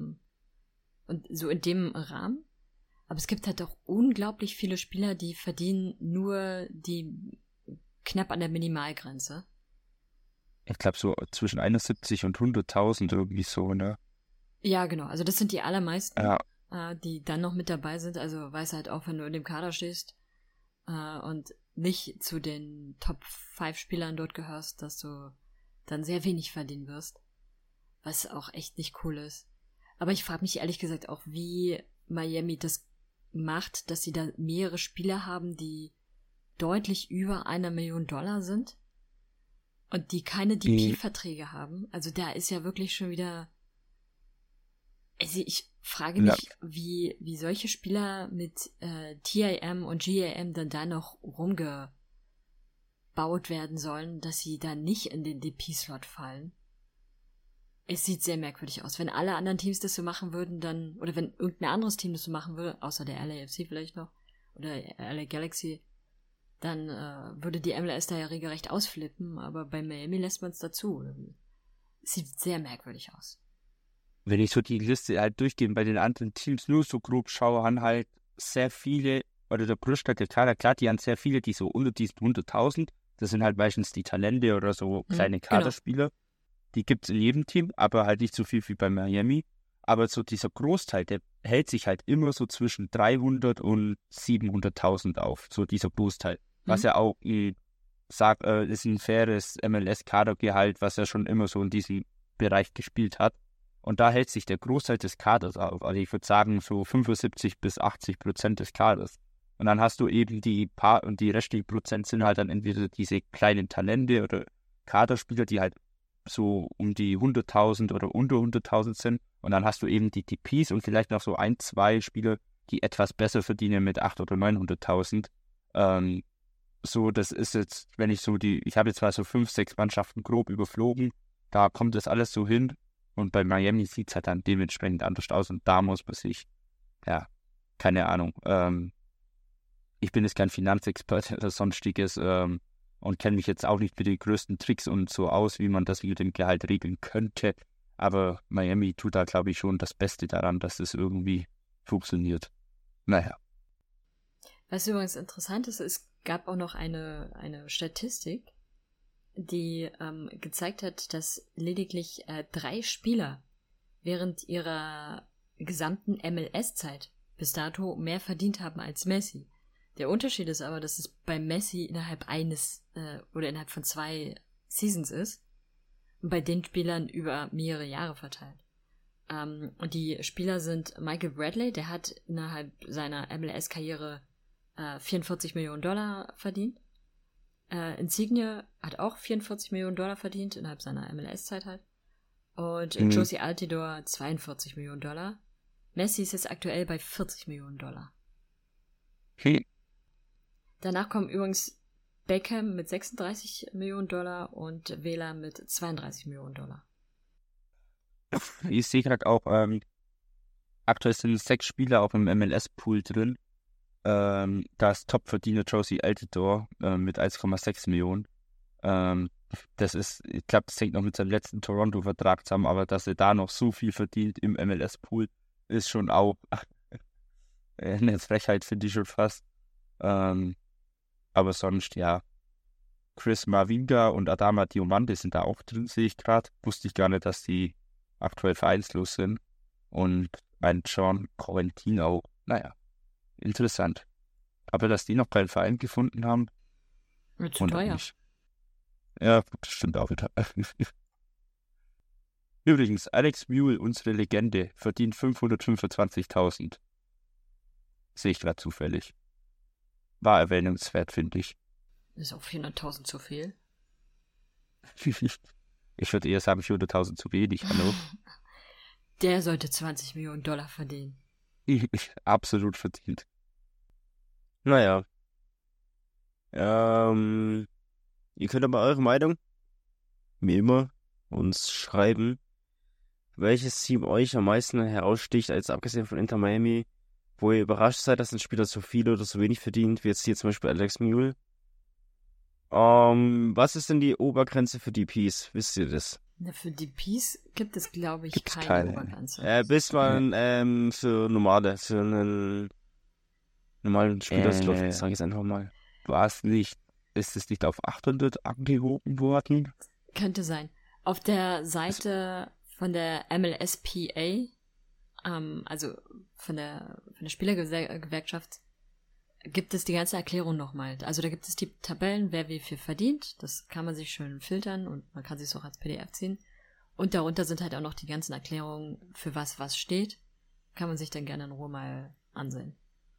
so in dem Rahmen. Aber es gibt halt auch unglaublich viele Spieler, die verdienen nur die knapp an der Minimalgrenze. Ich glaube so zwischen 71 und 100.000 irgendwie so, ne? Ja, genau. Also das sind die allermeisten, Ja. die dann noch mit dabei sind. Also weiß halt auch, wenn du in dem Kader stehst und nicht zu den Top 5 Spielern dort gehörst, dass du dann sehr wenig verdienen wirst. Was auch echt nicht cool ist. Aber ich frage mich ehrlich gesagt auch, wie Miami das macht, dass sie da mehrere Spieler haben, die deutlich über $1 Million sind und die keine DP-Verträge haben. Also da ist ja wirklich schon wieder... Also ich frage mich, wie solche Spieler mit TAM und GAM dann da noch rumgebaut werden sollen, dass sie da nicht in den DP-Slot fallen. Es sieht sehr merkwürdig aus. Wenn alle anderen Teams das so machen würden, dann, oder wenn irgendein anderes Team das so machen würde, außer der LAFC vielleicht noch, oder LA Galaxy, dann würde die MLS da ja regelrecht ausflippen, aber bei Miami lässt man es dazu. Es sieht sehr merkwürdig aus. Wenn ich so die Liste halt durchgehe bei den anderen Teams nur so grob schaue, haben halt sehr viele, oder der Großstadt der Kader, klar, die haben sehr viele, die so unter diesen 100.000, das sind halt meistens die Talente oder so kleine Kaderspieler. Genau. Die gibt es in jedem Team, aber halt nicht so viel wie bei Miami. Aber so dieser Großteil, der hält sich halt immer so zwischen 300 und 700.000 auf, so dieser Großteil. Was ja auch ist ein faires MLS-Kadergehalt, was ja schon immer so in diesem Bereich gespielt hat. Und da hält sich der Großteil des Kaders auf. Also ich würde sagen so 75-80% des Kaders. Und dann hast du eben die paar, und die restlichen Prozent sind halt dann entweder diese kleinen Talente oder Kaderspieler, die halt so um die 100.000 oder unter 100.000 sind. Und dann hast du eben die DPs und vielleicht noch so 1, 2 Spieler, die etwas besser verdienen mit 800.000 oder 900.000. So, das ist jetzt, wenn ich so ich habe jetzt mal so 5, 6 Mannschaften grob überflogen, da kommt das alles so hin. Und bei Miami sieht es halt dann dementsprechend anders aus. Und da muss man sich, ja, keine Ahnung. Ich bin jetzt kein Finanzexperte oder sonstiges und kenne mich jetzt auch nicht mit den größten Tricks und so aus, wie man das mit dem Gehalt regeln könnte. Aber Miami tut da, glaube ich, schon das Beste daran, dass es irgendwie funktioniert. Naja. Was übrigens interessant ist, es gab auch noch eine Statistik, die gezeigt hat, dass lediglich 3 Spieler während ihrer gesamten MLS-Zeit bis dato mehr verdient haben als Messi. Der Unterschied ist aber, dass es bei Messi innerhalb oder innerhalb von 2 Seasons ist und bei den Spielern über mehrere Jahre verteilt. Und die Spieler sind Michael Bradley, der hat innerhalb seiner MLS-Karriere $44 Millionen verdient. Insigne hat auch $44 Millionen verdient, innerhalb seiner MLS-Zeit halt. Und Josie Altidore $42 Millionen. Messi ist jetzt aktuell bei $40 Millionen. Danach kommen übrigens Beckham mit $36 Millionen und Vela mit $32 Millionen. Ich sehe gerade auch, aktuell sind 6 Spieler auch im MLS-Pool drin. Das Topverdiener Josie Altidore mit 1,6 Millionen. Das ist, ich glaube, das hängt noch mit seinem letzten Toronto-Vertrag zusammen, aber dass er da noch so viel verdient im MLS-Pool, ist schon auch eine Frechheit, finde ich schon fast. Aber sonst, ja, Chris Mavinga und Adama Diomande sind da auch drin, sehe ich gerade. Wusste ich gar nicht, dass die aktuell vereinslos sind. Und ein John Corentin auch. Naja, interessant. Aber dass die noch keinen Verein gefunden haben. Wird zu wundert teuer. mich. Ja, das stimmt auch wieder. Übrigens, Alex Mule, unsere Legende, verdient 525.000. Sehe ich gerade zufällig. War erwähnungswert, finde ich. Ist auch 400.000 zu viel. Ich würde eher sagen 400.000 zu wenig, hallo. Der sollte 20 Millionen Dollar verdienen. Absolut verdient. Naja. Ihr könnt aber eure Meinung, wie immer, uns schreiben, welches Team euch am meisten heraussticht, als abgesehen von Inter Miami, wo ihr überrascht seid, dass ein Spieler so viel oder so wenig verdient, wie jetzt hier zum Beispiel Alex Mule. Was ist denn die Obergrenze für DPs? Wisst ihr das? Na, für DPs gibt es, glaube ich, Gibt's keine keine. Obergrenze. Bis man für einen normalen Spielerslot, sage ich es einfach mal. Ist es nicht auf 800 angehoben worden? Könnte sein. Auf der Seite von der MLSPA, also von der Spielergewerkschaft, gibt es die ganze Erklärung nochmal. Also da gibt es die Tabellen, wer wie viel verdient. Das kann man sich schön filtern und man kann sich es auch als PDF ziehen. Und darunter sind halt auch noch die ganzen Erklärungen, für was steht. Kann man sich dann gerne in Ruhe mal ansehen.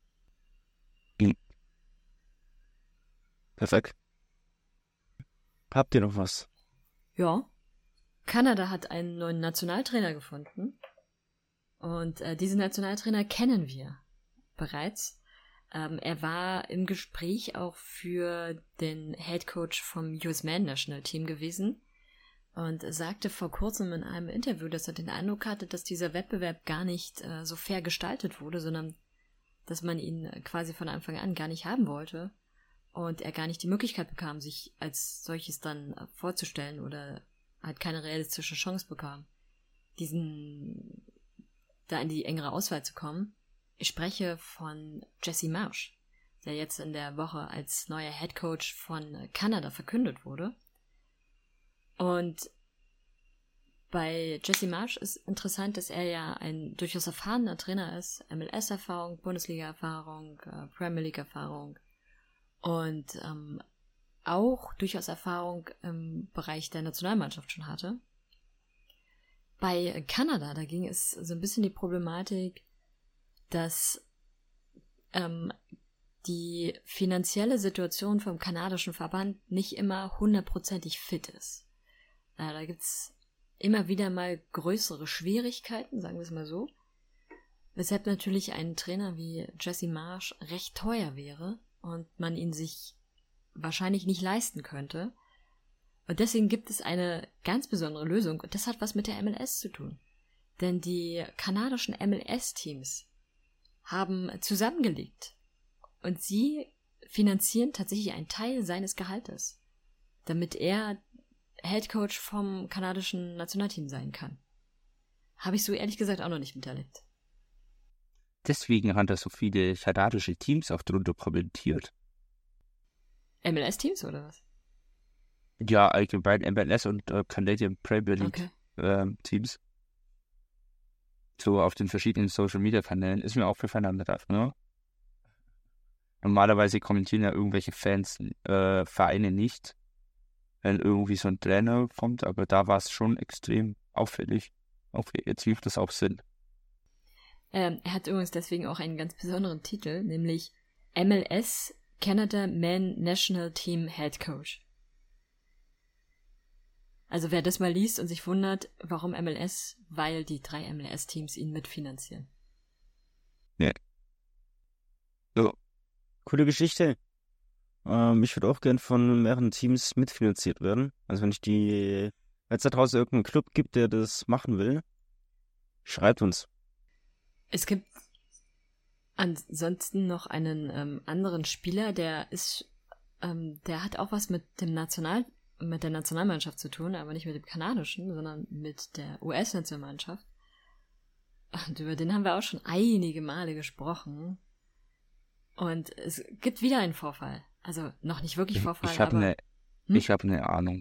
Perfekt. Habt ihr noch was? Ja. Kanada hat einen neuen Nationaltrainer gefunden. Und diesen Nationaltrainer kennen wir bereits. Er war im Gespräch auch für den Head Coach vom US Men National Team gewesen und sagte vor kurzem in einem Interview, dass er den Eindruck hatte, dass dieser Wettbewerb gar nicht so fair gestaltet wurde, sondern dass man ihn quasi von Anfang an gar nicht haben wollte und er gar nicht die Möglichkeit bekam, sich als solches dann vorzustellen oder halt keine realistische Chance bekam, da in die engere Auswahl zu kommen. Ich spreche von Jesse Marsch, der jetzt in der Woche als neuer Head Coach von Kanada verkündet wurde. Und bei Jesse Marsch ist interessant, dass er ja ein durchaus erfahrener Trainer ist. MLS-Erfahrung, Bundesliga-Erfahrung, Premier League-Erfahrung und auch durchaus Erfahrung im Bereich der Nationalmannschaft schon hatte. Bei Kanada, da ging es so ein bisschen die Problematik, dass die finanzielle Situation vom kanadischen Verband nicht immer 100%ig fit ist. Da gibt's immer wieder mal größere Schwierigkeiten, sagen wir es mal so, weshalb natürlich ein Trainer wie Jesse Marsch recht teuer wäre und man ihn sich wahrscheinlich nicht leisten könnte. Und deswegen gibt es eine ganz besondere Lösung und das hat was mit der MLS zu tun. Denn die kanadischen MLS-Teams haben zusammengelegt und sie finanzieren tatsächlich einen Teil seines Gehaltes, damit er Headcoach vom kanadischen Nationalteam sein kann. Habe ich so ehrlich gesagt auch noch nicht miterlebt. Deswegen hat er so viele kanadische Teams auch drunter kommentiert. MLS-Teams oder was? Ja, allgemein MLS und Canadian Premier League Teams. So auf den verschiedenen Social-Media-Kanälen ist mir aufgefallen, ne? Normalerweise kommentieren ja irgendwelche Fans Vereine nicht, wenn irgendwie so ein Trainer kommt, aber da war es schon extrem auffällig. Okay, jetzt macht das auch Sinn. Er hat übrigens deswegen auch einen ganz besonderen Titel, nämlich MLS Canada Men National Team Head Coach. Also wer das mal liest und sich wundert, warum MLS, weil die 3 MLS-Teams ihn mitfinanzieren. Ja. So. Coole Geschichte. Ich würde auch gern von mehreren Teams mitfinanziert werden. Also wenn es da draußen irgendeinen Club gibt, der das machen will, schreibt uns. Es gibt ansonsten noch einen anderen Spieler, der hat auch was mit der Nationalmannschaft zu tun, aber nicht mit dem kanadischen, sondern mit der US-Nationalmannschaft. Und über den haben wir auch schon einige Male gesprochen. Und es gibt wieder einen Vorfall. Also noch nicht wirklich Vorfall, Ich habe aber Ich habe eine Ahnung.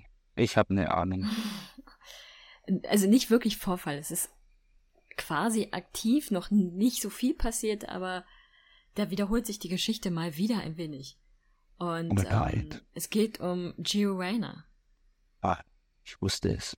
Also nicht wirklich Vorfall. Es ist quasi aktiv noch nicht so viel passiert, aber da wiederholt sich die Geschichte mal wieder ein wenig. Und es geht um Gio Reyna. Ah, ich wusste es.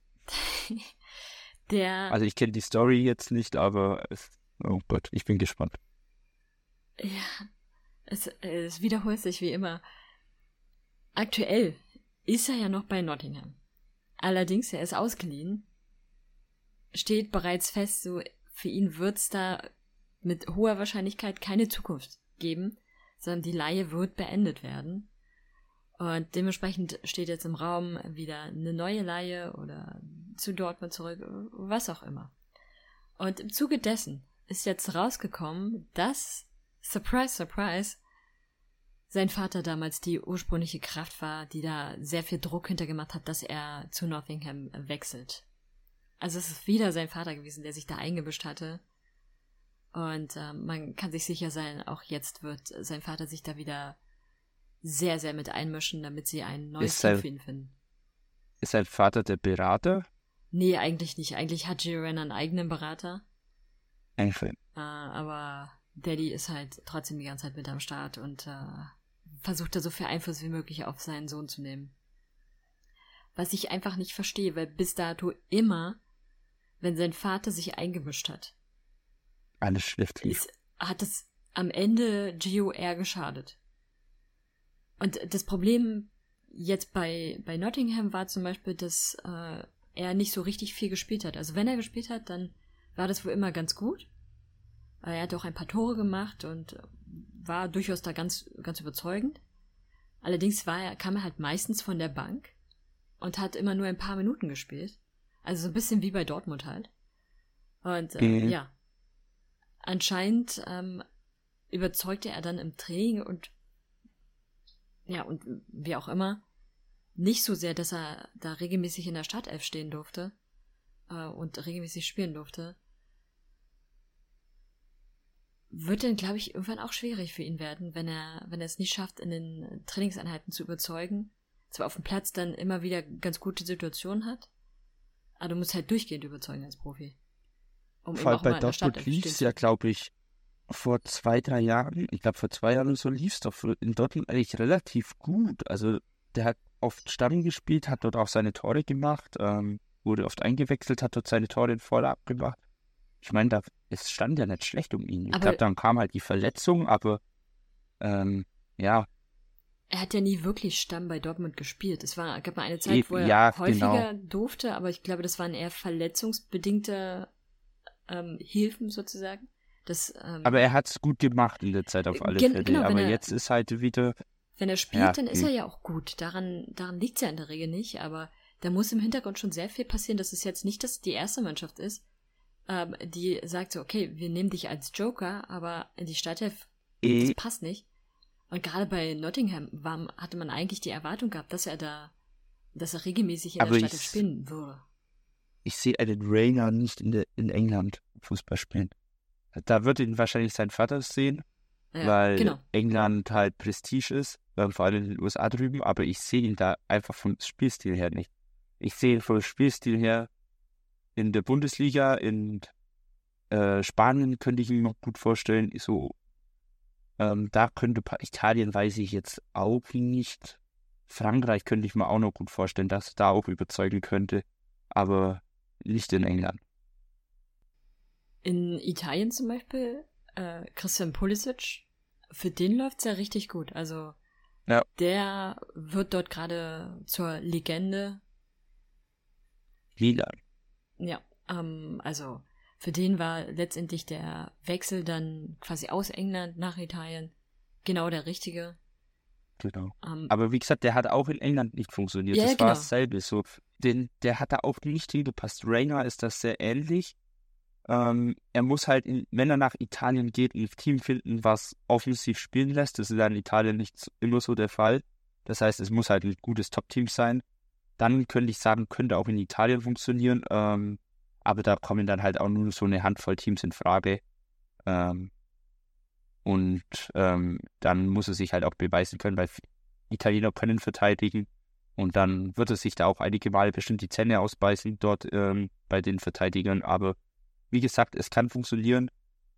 Der, Also ich kenne die Story jetzt nicht, aber oh Gott, ich bin gespannt. ja, es wiederholt sich wie immer. Aktuell ist er ja noch bei Nottingham. Allerdings, er ist ausgeliehen. Steht bereits fest, so für ihn wird es da mit hoher Wahrscheinlichkeit keine Zukunft geben, sondern die Leihe wird beendet werden. Und dementsprechend steht jetzt im Raum wieder eine neue Leihe oder zu Dortmund zurück, was auch immer. Und im Zuge dessen ist jetzt rausgekommen, dass, surprise, surprise, sein Vater damals die ursprüngliche Kraft war, die da sehr viel Druck hintergemacht hat, dass er zu Nottingham wechselt. Also es ist wieder sein Vater gewesen, der sich da eingemischt hatte. Und man kann sich sicher sein, auch jetzt wird sein Vater sich da wieder sehr, sehr mit einmischen, damit sie ein neues Team für ihn finden. Ist sein Vater der Berater? Nee, eigentlich nicht. Eigentlich hat Gio Reyna einen eigenen Berater. Einfach. Aber Daddy ist halt trotzdem die ganze Zeit mit am Start und versucht da so viel Einfluss wie möglich auf seinen Sohn zu nehmen. Was ich einfach nicht verstehe, weil bis dato immer, wenn sein Vater sich eingemischt hat, Alles schriftlich. hat es am Ende Gio eher geschadet. Und das Problem jetzt bei Nottingham war zum Beispiel, dass er nicht so richtig viel gespielt hat. Also wenn er gespielt hat, dann war das wohl immer ganz gut. Er hat auch ein paar Tore gemacht und war durchaus da ganz, ganz überzeugend. Allerdings kam er halt meistens von der Bank und hat immer nur ein paar Minuten gespielt. Also so ein bisschen wie bei Dortmund halt. Und ja, anscheinend überzeugte er dann im Training und wie auch immer, nicht so sehr, dass er da regelmäßig in der Startelf stehen durfte und regelmäßig spielen durfte. Wird dann, glaube ich, irgendwann auch schwierig für ihn werden, wenn er es nicht schafft, in den Trainingseinheiten zu überzeugen. Zwar auf dem Platz dann immer wieder ganz gute Situationen hat, aber du musst halt durchgehend überzeugen als Profi. Vor allem bei Dortmund lief es ja, glaube ich, vor 2-3 Jahren, ich glaube vor 2 Jahren oder so, lief es doch in Dortmund eigentlich relativ gut. Also der hat oft Stamm gespielt, hat dort auch seine Tore gemacht, wurde oft eingewechselt, hat dort seine Tore in Vorlauf gemacht. Ich meine, es stand ja nicht schlecht um ihn. Ich glaube, dann kam halt die Verletzung, aber ja. Er hat ja nie wirklich Stamm bei Dortmund gespielt. Gab mal eine Zeit, wo er häufiger durfte, aber ich glaube, das waren eher verletzungsbedingte Hilfen sozusagen. Aber er hat es gut gemacht in der Zeit auf alle Fälle. Genau, aber jetzt ist halt wieder... Wenn er spielt, dann ist er ja auch gut. Daran liegt es ja in der Regel nicht, aber da muss im Hintergrund schon sehr viel passieren, dass es jetzt nicht die erste Mannschaft ist, die sagt so, okay, wir nehmen dich als Joker, aber in die Startelf, das passt nicht. Und gerade bei Nottingham hatte man eigentlich die Erwartung gehabt, dass er regelmäßig in der Startelf spielen würde. Ich sehe einen Reyna nicht in England Fußball spielen. Da wird ihn wahrscheinlich sein Vater sehen, weil England halt Prestige ist, vor allem in den USA drüben, aber ich sehe ihn da einfach vom Spielstil her nicht. Ich sehe ihn vom Spielstil her in der Bundesliga, in Spanien könnte ich ihn noch gut vorstellen, so da könnte Italien weiß ich jetzt auch nicht. Frankreich könnte ich mir auch noch gut vorstellen, dass er da auch überzeugen könnte, aber nicht in England. In Italien zum Beispiel, Christian Pulisic, für den läuft's ja richtig gut. Also der wird dort gerade zur Legende. Liga. Ja, also für den war letztendlich der Wechsel dann quasi aus England nach Italien genau der richtige. Genau. Aber wie gesagt, der hat auch in England nicht funktioniert. Ja, das war dasselbe. So, der hat da auch nicht hingepasst. Reyna ist das sehr ähnlich. Er muss halt, wenn er nach Italien geht, ein Team finden, was offensiv spielen lässt. Das ist ja in Italien nicht immer so der Fall. Das heißt, es muss halt ein gutes Top-Team sein. Dann könnte ich sagen, könnte auch in Italien funktionieren. Aber da kommen dann halt auch nur so eine Handvoll Teams in Frage. Und dann muss er sich halt auch beweisen können, weil Italiener können verteidigen Und dann wird es sich da auch einige Male bestimmt die Zähne ausbeißen dort bei den Verteidigern. Aber wie gesagt, es kann funktionieren.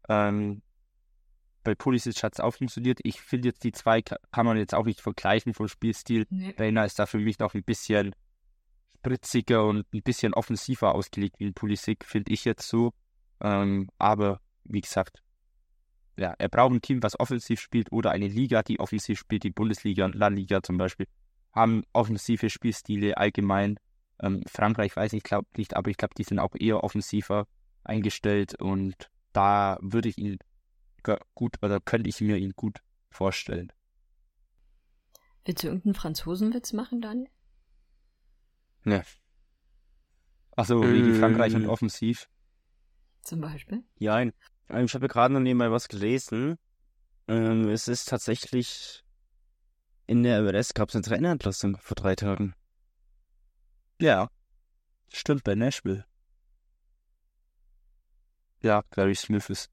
Bei Pulisic hat es auch funktioniert. Ich finde jetzt, die zwei kann man jetzt auch nicht vergleichen vom Spielstil. Nee. Reina ist da für mich noch ein bisschen spritziger und ein bisschen offensiver ausgelegt wie Pulisic, finde ich jetzt so. Aber wie gesagt, ja, er braucht ein Team, was offensiv spielt oder eine Liga, die offensiv spielt. Die Bundesliga und La Liga zum Beispiel haben offensive Spielstile allgemein. Frankreich weiß ich, glaube nicht, aber ich glaube, die sind auch eher offensiver eingestellt und da würde ich ihn gut, oder könnte ich mir ihn gut vorstellen. Willst du irgendeinen Franzosenwitz machen, Daniel? Ne. Achso, wegen Frankreich und offensiv. Zum Beispiel? Ja, ich habe gerade noch nebenbei was gelesen. Es ist tatsächlich in der MLS gab es eine Trainerentlassung vor 3 Tagen. Ja, stimmt, bei Nashville. Ja, Gary Smith ist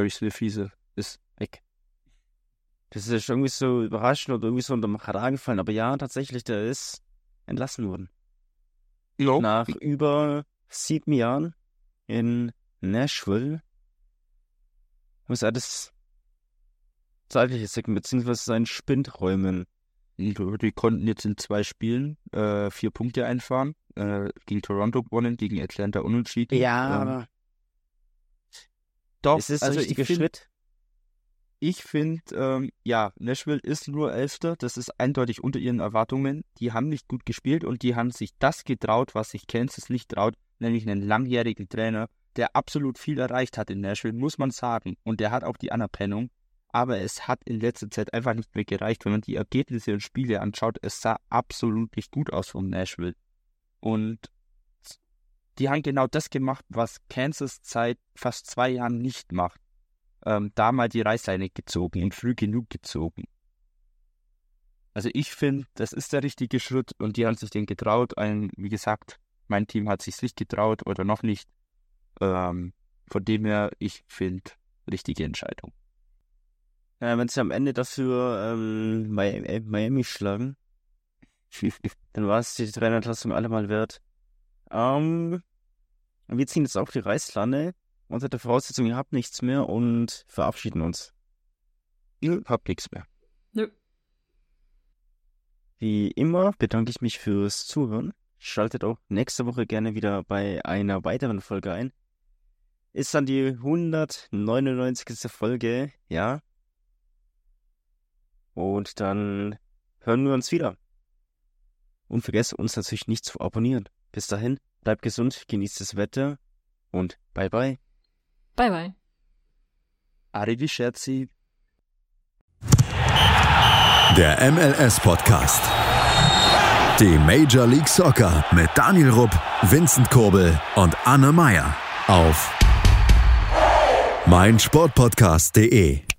weg. Das ist irgendwie so überraschend oder irgendwie so unter dem Radar gefallen, aber ja, tatsächlich, der ist entlassen worden. No. Nach über 7 Jahren in Nashville muss er das zeitliche Segment beziehungsweise seinen Spind räumen. Die konnten jetzt in 2 Spielen 4 Punkte einfahren. Gegen Toronto gewonnen, gegen Atlanta unentschieden. Ja, aber doch, ist es also der richtige Schritt? Ich finde, Nashville ist nur 11. Das ist eindeutig unter ihren Erwartungen. Die haben nicht gut gespielt und die haben sich das getraut, was sich Kansas nicht traut, nämlich einen langjährigen Trainer, der absolut viel erreicht hat in Nashville, muss man sagen. Und der hat auch die Anerkennung. Aber es hat in letzter Zeit einfach nicht mehr gereicht. Wenn man die Ergebnisse und Spiele anschaut, es sah absolut nicht gut aus von Nashville. Und die haben genau das gemacht, was Kansas seit fast 2 Jahren nicht macht. Da mal die Reißleine gezogen und früh genug gezogen. Also ich finde, das ist der richtige Schritt und die haben sich den getraut. Wie gesagt, mein Team hat sich nicht getraut oder noch nicht. Von dem her, ich finde, richtige Entscheidung. Ja, wenn sie am Ende dafür Miami schlagen, dann war es die Trainerentlassung allemal wert. Wir ziehen jetzt auch die Reißleine unter der Voraussetzung, ihr habt nichts mehr und verabschieden uns. Ihr habt nichts mehr. Nö. Wie immer bedanke ich mich fürs Zuhören. Schaltet auch nächste Woche gerne wieder bei einer weiteren Folge ein. Ist dann die 199. Folge, ja. Und dann hören wir uns wieder. Und vergesst uns natürlich nicht zu abonnieren. Bis dahin, bleibt gesund, genießt das Wetter und bye bye. Bye bye. Arrivederci. Der MLS-Podcast. Die Major League Soccer mit Daniel Rupp, Vincent Kurbel und Anne Meyer auf meinsportpodcast.de.